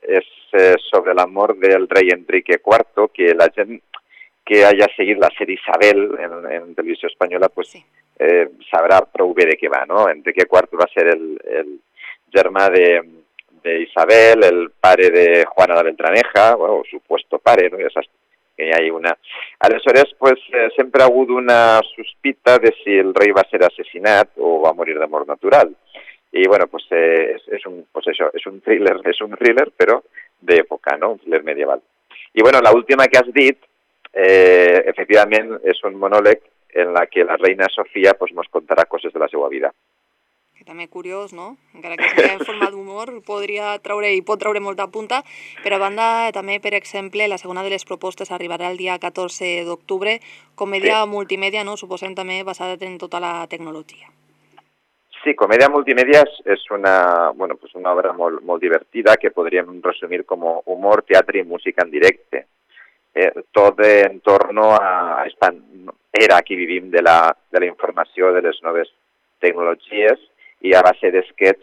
és sobre la mort del rei Enrique IV, que la gent que haya seguit la sèrie Isabel en televisió espanyola pues, sabrà prou bé de què va, no? Enrique IV va ser el germà d'Isabel, el pare de Juana de Beltraneja, bueno, supuesto pare, ¿no? Ja saps que hi ha una... Aleshores, pues, sempre ha hagut una sospita de si el rei va ser assassinat o va morir de mort natural. I, bueno, pues, és un thriller, però d'època, no? Un thriller medieval. I, bueno, l'última que has dit, efectivament, és un monòleg en la que la reina Sofia pues, nos contarà coses de la seva vida. Que també curiós, no? Encara que sigui en forma d'humor, pot treure molta punta. Per a banda, també, per exemple, la segona de les propostes arribarà el dia 14 d'octubre, comèdia multimèdia, no? Suposem també basada en tota la tecnologia. Sí, comèdia multimèdia és una obra molt divertida que podríem resumir com humor, teatre i música en directe. Tot en torno a esta era que vivim de la informació, de les noves tecnologies, i a base d'esquets,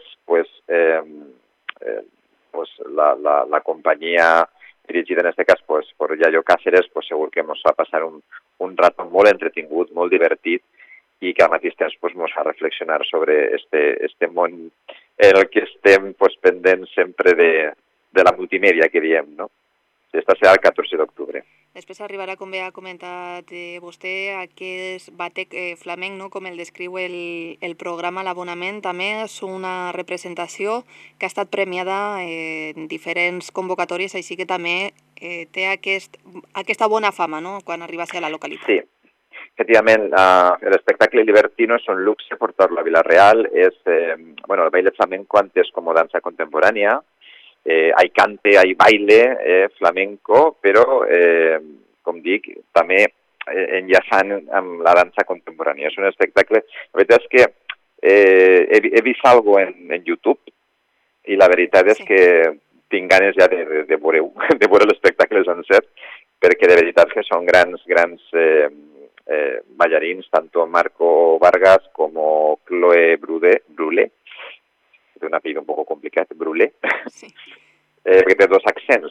la companyia dirigida en aquest cas per Yayo Cáceres, segur que ens va passar un rato molt entretingut, molt divertit, i que al mateix temps ens fa reflexionar sobre este món en el que estem pendents sempre de la multimèdia que diem, no? Esta serà el 14 d'octubre. Després arribarà, com bé ha comentat vostè, aquest batec flamenc, no? Com el descriu el programa L'Abonament. També és una representació que ha estat premiada en diferents convocatòries, així que també té aquesta bona fama, no?, quan arriba a ser a la localitat. Sí, efectivament, l'espectacle libertino és un luxe portar-lo a Vila-real. El baile flamenco antes com dansa contemporània. Hay cante, hay baile flamenco, però, com dic, també enllaçant amb la dansa contemporània. És un espectacle... La veritat és que he vist alguna cosa en YouTube i la veritat és que tinc ganes ja de veure l'espectacle sencer, perquè de veritat que són grans ballarins, tant Marco Vargas com Chloé Brulé. Té un apellido un poco complicat, Brulé, perquè té dos accents.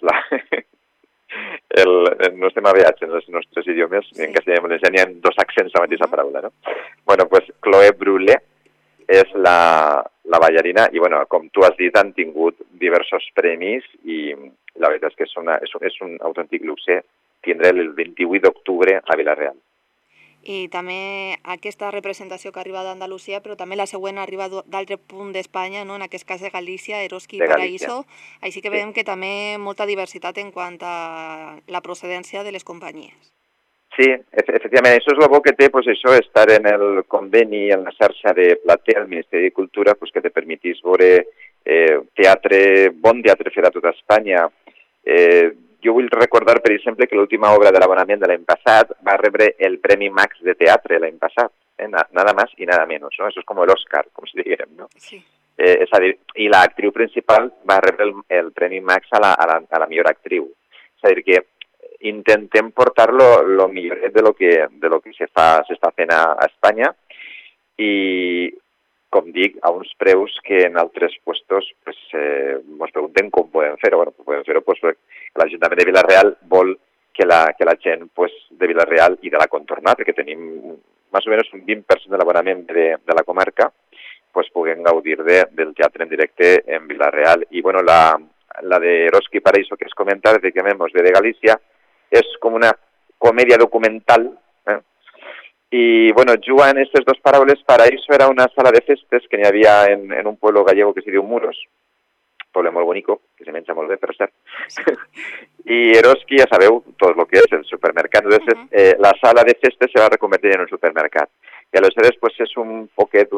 No estem aviats en els nostres idiomes, en castellà i en valencià hi ha dos accents a la mateixa paraula, no? Bueno, pues Chloé Brulé és la ballarina i, bueno, com tu has dit, han tingut diversos premis i la veritat és que és un autèntic luxe tindre el 28 d'octubre a Vila-real. I també aquesta representació que arriba d'Andalusia, però també la següent arriba d'altre punt d'Espanya, no? En aquest cas de Galícia, Eroski i Paraíso. Així que veiem que també molta diversitat en quant a la procedència de les companyies. Sí, efectivament, això és el bo que té, això, estar en el conveni, en la xarxa de Platea, el Ministeri de Cultura, que te permetís veure bon teatre fet a tota Espanya. Jo vull recordar, per exemple, que l'última obra de l'Abonament de l'any passat va rebre el Premi Max de Teatre l'any passat, nada más y nada menos, ¿no? Eso es como el Oscar, com si diguem, no? Sí. És a dir, i l'actriu principal va rebre el Premi Max a la millor actriu. És a dir, que intentem portar lo millor de lo que s'està fent a Espanya i, com dic, a uns preus que en altres puestos ens preguntem com podem fer-ho. Bueno, podem fer-ho perquè l'Ajuntament de Vila-real vol que la gent de Vila-real i de la contorna, perquè tenim més o menys un 20% de l'abonament de la comarca, puguem gaudir del teatre en directe en Vila-real. I, bueno, la de Eroski i Paraíso que es comenta, efectivament, ve de Galícia, és com una comèdia documental, i, bueno, juguen aquestes dues paraules. Paraíso era una sala de festes que n'hi havia en un pueblo gallego que se diu Muros, poble molt bonico, que se menja molt bé, per cert. I Eroski, ja sabeu tot el que és el supermercat. Entonces, la sala de festes se va reconvertir en un supermercat. I aleshores, és un poquet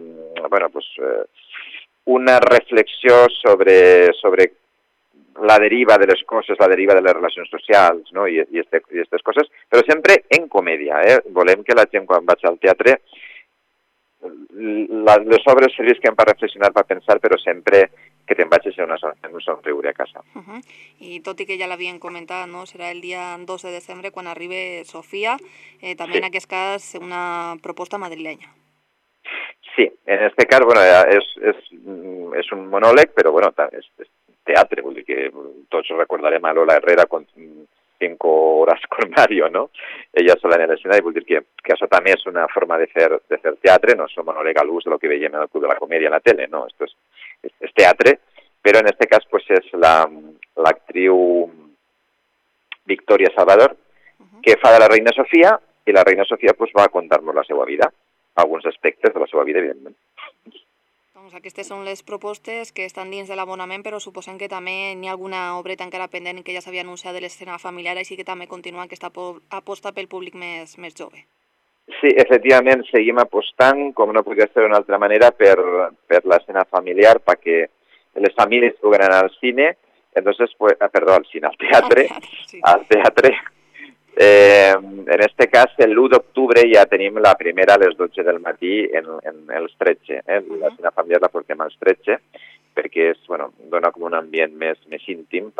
una reflexió sobre la deriva de les coses, la deriva de les relacions socials, no? I aquestes coses, però sempre en comèdia. Volem que la gent, quan vaig al teatre, les obres servisquen per reflexionar, per pensar, però sempre que te'n vagis en un somriure a casa. I tot i que ja l'havien comentat, no? Serà el dia 2 de desembre quan arribi Sofia, també en aquest cas una proposta madrilenya. Sí, en aquest cas, bueno, és un monòleg, però bueno, teatre, vull dir que tots recordarem a Lola Herrera con 5 horas con Mario, no? Ella sola en el escenari, vull dir que això també és una forma de fer teatre, no és monòleg a l'ús de lo que veiem en el Club de la Comèdia en la tele, no, esto es teatre, però en este cas pues és l'actriu Victoria Salvador, que fa de la reina Sofia, i la reina Sofia pues, va contar-nos la seva vida, alguns aspectes de la seva vida, evidentment. Doncs aquestes són les propostes que estan dins de l'abonament, però suposem que també n'hi ha alguna obreta encara pendent que ja s'havia anunciat de l'escena familiar, així que també continua aquesta aposta pel públic més jove. Sí, efectivament, seguim apostant, com no podria ser d'una altra manera, per l'escena familiar, perquè les famílies puguen anar al cine, entonces, pues, al cine, al teatre. En este cas, l'1 d'octubre ja tenim la primera a les 12 del matí en els 13. La cena familiar la portem als 13 perquè dona com un ambient més íntim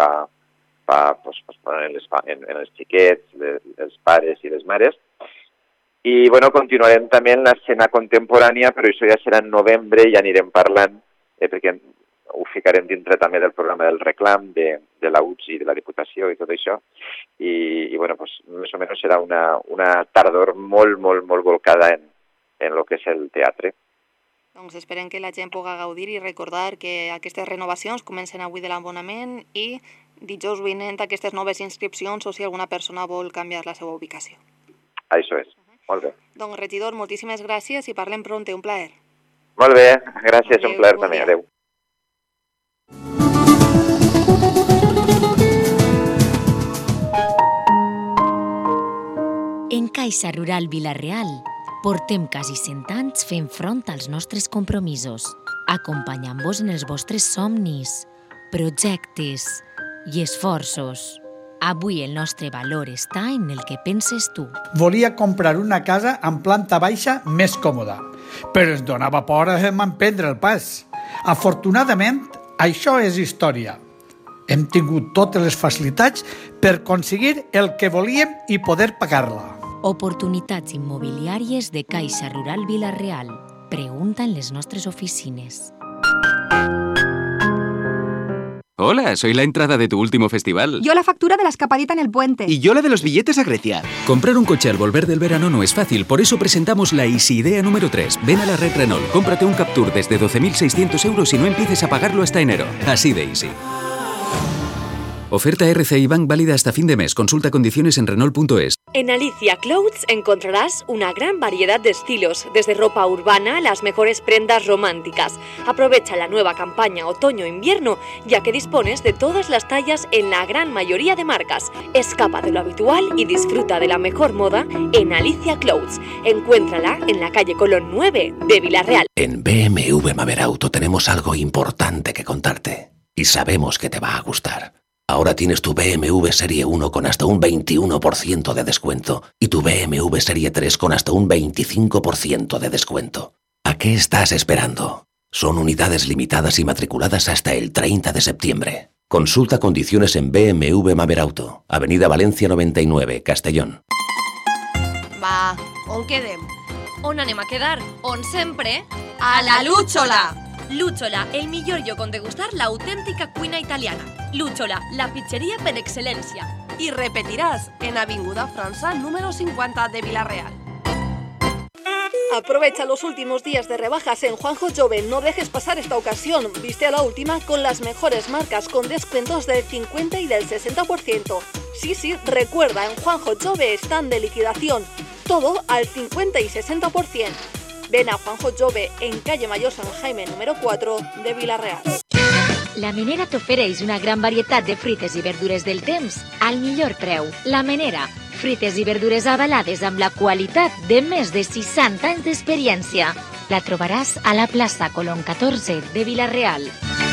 en els xiquets, els pares i les mares. I continuarem també en l'escena contemporània, però això ja serà en novembre i ja anirem parlant, perquè ho ficarem dintre també del programa del reclam de la UTS i de la Diputació i tot això, i més o menys serà una tardor molt volcada en el que és el teatre. Doncs esperem que la gent pugui gaudir i recordar que aquestes renovacions comencen avui de l'abonament i dijous vinent aquestes noves inscripcions o si alguna persona vol canviar la seva ubicació. Això és, molt bé. Doncs regidor, moltíssimes gràcies i parlem pronte, un plaer. Molt bé, gràcies, un plaer també, adeu. En Caixa Rural Vila-real portem quasi 100 anys fent front als nostres compromisos, acompanyant-vos en els vostres somnis, projectes i esforços. Avui el nostre valor està en el que penses tu. Volia comprar una casa amb planta baixa més còmoda, però ens donava por emprendre el pas. Afortunadament, això és història. Hem tingut totes les facilitats per aconseguir el que volíem i poder pagar-la. Oportunitats immobiliàries de Caixa Rural Vila-real. Pregunta en les nostres oficines. Hola, soy la entrada de tu último festival. Yo la factura de la escapadita en el puente. Y yo la de los billetes a Grecia. Comprar un coche al volver del verano no es fácil, por eso presentamos la Easy Idea número 3. Ven a la red Renault, cómprate un Captur desde 12.600 euros y no empieces a pagarlo hasta enero. Así de easy. Oferta RCI Bank válida hasta fin de mes. Consulta condiciones en Renault.es. En Alicia Clothes encontrarás una gran variedad de estilos, desde ropa urbana a las mejores prendas románticas. Aprovecha la nueva campaña otoño-invierno, ya que dispones de todas las tallas en la gran mayoría de marcas. Escapa de lo habitual y disfruta de la mejor moda en Alicia Clothes. Encuéntrala en la calle Colón 9 de Vila-real. En BMW Mamerauto tenemos algo importante que contarte y sabemos que te va a gustar. Ahora tienes tu BMW Serie 1 con hasta un 21% de descuento y tu BMW Serie 3 con hasta un 25% de descuento. ¿A qué estás esperando? Son unidades limitadas y matriculadas hasta el 30 de septiembre. Consulta condiciones en BMW Mamerauto, Avenida Valencia 99, Castellón. Va, on quedem? On anem a quedar? On sempre? A la Lúchola! Lúchola, el millor lloc on degustar l'autèntica cuina italiana. Lúchola, la pizzeria per excel·lència. I repetiràs en Avinguda França número 50 de Vila-real. Aprovecha los últimos días de rebajas en Juanjo Jove. No dejes pasar esta ocasión. Viste a la última con las mejores marcas con descuentos del 50 y del 60%. Sí, recuerda, en Juanjo Jove están de liquidación. Todo al 50 y 60%. Ven a Juanjo Jove en calle Mayor San Jaime número 4 de Vila-real. La Menera t'ofereix una gran varietat de fruites i verdures del temps al millor preu. La Menera, fruites i verdures avalades amb la qualitat de més de 60 anys d'experiència. La trobaràs a la plaça Colón 14 de Vila-real.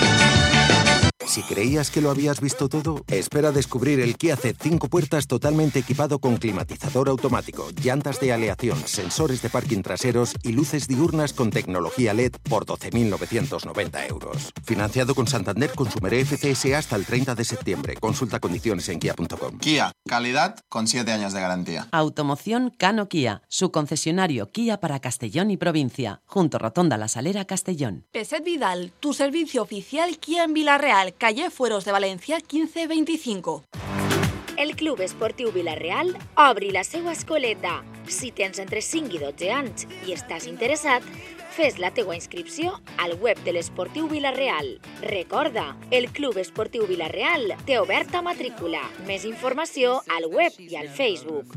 Si creías que lo habías visto todo, espera descubrir el Kia Ceed 5 puertas totalmente equipado con climatizador automático, llantas de aleación, sensores de parking traseros y luces diurnas con tecnología LED por 12.990 euros. Financiado con Santander Consumer FCS hasta el 30 de septiembre. Consulta condiciones en kia.com. Kia, calidad con 7 años de garantía. Automoción Cano Kia, su concesionario Kia para Castellón y provincia, junto Rotonda La Salera, Castellón. Peset Vidal, tu servicio oficial Kia en Vila-real, calle Fueros de Valencia 1525. El Club Esportiu Vila-real obri la seva escoleta. Si tens entre 5 i 12 anys i estàs interessat, fes la teua inscripció al web de l'Esportiu Vila-real. Recorda, el Club Esportiu Vila-real té oberta matrícula. Més informació al web i al Facebook.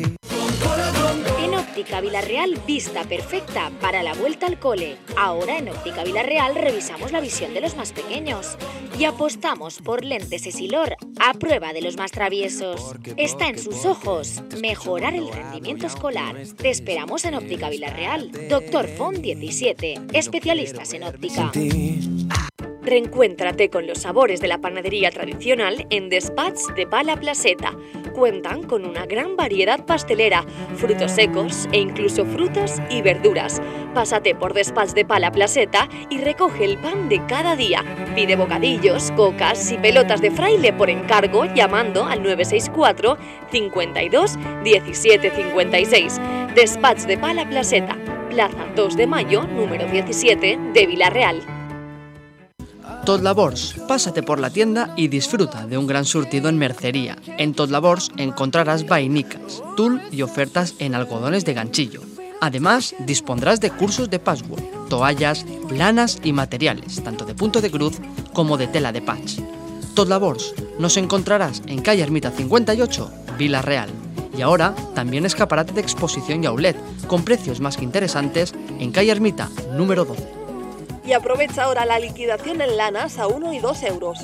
En Óptica Vila-real, vista perfecta para la vuelta al cole. Ahora en Óptica Vila-real revisamos la visión de los más pequeños y apostamos por lentes Essilor a prueba de los más traviesos. Está en sus ojos mejorar el rendimiento escolar. Te esperamos en Óptica Vila-real. Doctor Font 17, especialistas en óptica. Reencuéntrate con los sabores de la panadería tradicional en Despatx de Pa La Placeta. Cuentan con una gran variedad pastelera, frutos secos e incluso frutas y verduras. Pásate por Despatx de Pa La Placeta y recoge el pan de cada día. Pide bocadillos, cocas y pelotas de fraile por encargo llamando al 964 52 17 56. Despatx de Pa La Placeta, Plaza 2 de Mayo, número 17 de Vila-real. Tot Labors, pásate por la tienda y disfruta de un gran surtido en mercería. En Tot Labors encontrarás vainicas, tul y ofertas en algodones de ganchillo. Además, dispondrás de cursos de patchwork, toallas, lanas y materiales, tanto de punto de cruz como de tela de patch. Tot Labors, nos encontrarás en calle Ermita 58, Vila-real. Y ahora también escaparate de exposición y outlet, con precios más que interesantes en calle Ermita, número 12. Y aprovecha ahora la liquidación en lanas a 1 y 2 euros.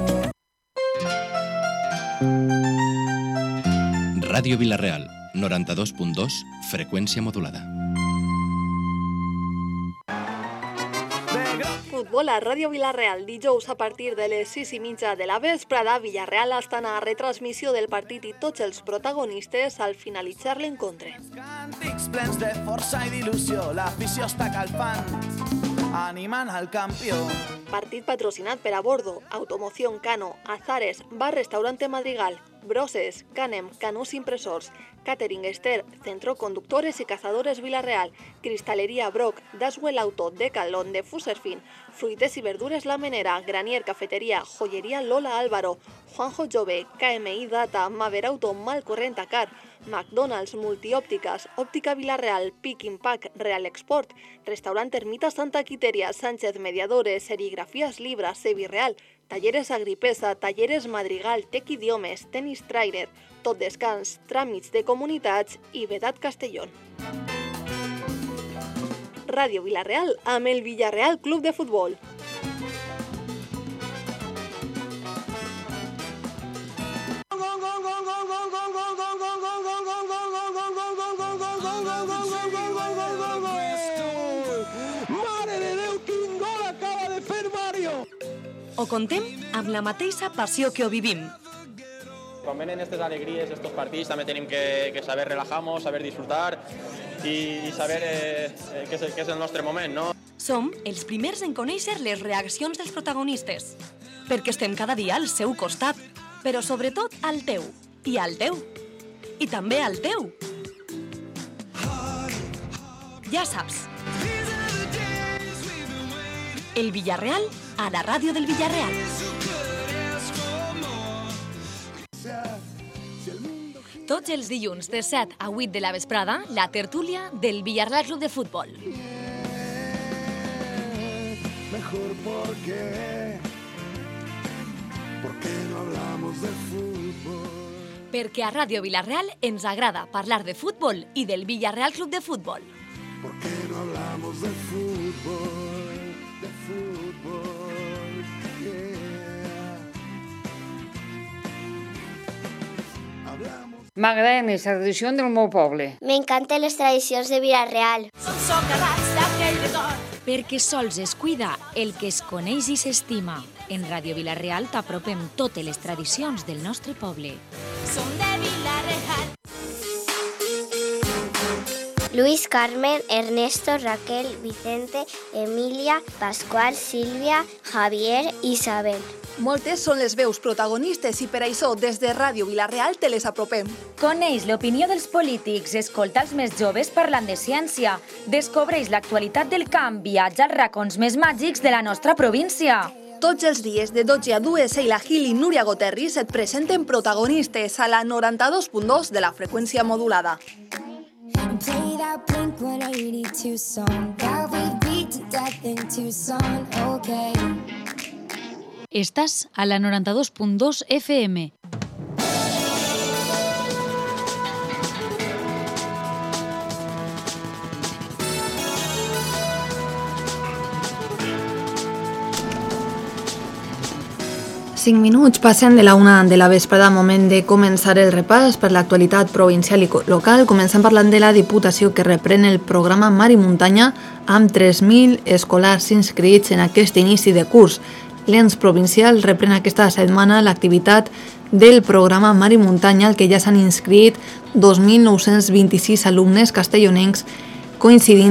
Ràdio Vila-real, 92.2, freqüència modulada. Futbol a Ràdio Vila-real. Dijous a partir de les 6:30 de la vesprada, Villarreal estarà a retransmissió del partit i tots els protagonistes al finalitzar l'encontre. Càntics plens de força i d'il·lusió, l'afició està calfant, animant al campió. Partit patrocinat per Abordo, Automoción Cano, Azares, Bar Restaurante Madrigal, Broses, Canem, Canús Impresors, Catering Ester, Centro Conductores y Cazadores Vila-real, Cristalería Brock, Daswell Auto, Decathlon de Fuserfin, Fruites y Verdures La Menera, Granier Cafetería, Joyería Lola Álvaro, Juanjo Jove, KMI Data, Maverauto, Malcorrent Car, McDonald's, Multiópticas, Óptica Vila-real, Pick Impact, Real Export, Restaurant Ermita Santa Quiteria, Sánchez Mediadores, Serigrafías Libra, Sevirreal, Talleres Agripesa, Talleres Madrigal, Tec Idiomes, Tenis Trainer, Tot Descans, Tràmits de Comunitats i Vedat Castellón. Ràdio Vila-real amb el Villarreal Club de Futbol. Ho contem amb la mateixa passió que ho vivim. Quan venen aquestes alegries, estos partits, també tenim que saber relajar-nos, saber disfrutar i saber què és el nostre moment, no? Som els primers en conèixer les reaccions dels protagonistes, perquè estem cada dia al seu costat, però sobretot al teu, i al teu, i també al teu. Ja saps. El Villarreal a la ràdio del Villarreal. Tots els dilluns de 7 a 8 de la vesprada, la tertúlia del Villarreal Club de Futbol. Mejor porque no hablamos de fútbol. Perquè a Ràdio Villarreal ens agrada parlar de futbol i del Villarreal Club de Futbol. Porque no hablamos de fútbol, M'agraden les tradicions del meu poble. M'encanten les tradicions de Vila-real. Perquè sols es cuida el que es coneix i s'estima. En Ràdio Vila-real t'apropem totes les tradicions del nostre poble. Som de Vila-real. Luis, Carmen, Ernesto, Raquel, Vicente, Emilia, Pascual, Sílvia, Javier, Isabel. Moltes són les veus protagonistes i per això des de Ràdio Vila-real te les apropem. Coneix l'opinió dels polítics, escolta els més joves parlant de ciència, descobreix l'actualitat del camp, viatja als racons més màgics de la nostra província. Tots els dies de 12 a 2, Sheila Gil i Núria Goterris et presenten protagonistes a la 92.2 de la freqüència modulada. Estàs a la 92.2 FM. Cinc minuts passen de la 1 de la vesprada, moment de començar el repàs per l'actualitat provincial i local. Comencem parlant de la Diputació, que reprèn el programa Mar i Muntanya amb 3.000 escolars inscrits en aquest inici de curs. L'ens provincial reprèn aquesta setmana l'activitat del programa Mar i Muntanya, al que ja s'han inscrit 2.926 alumnes castellonencs, coincidint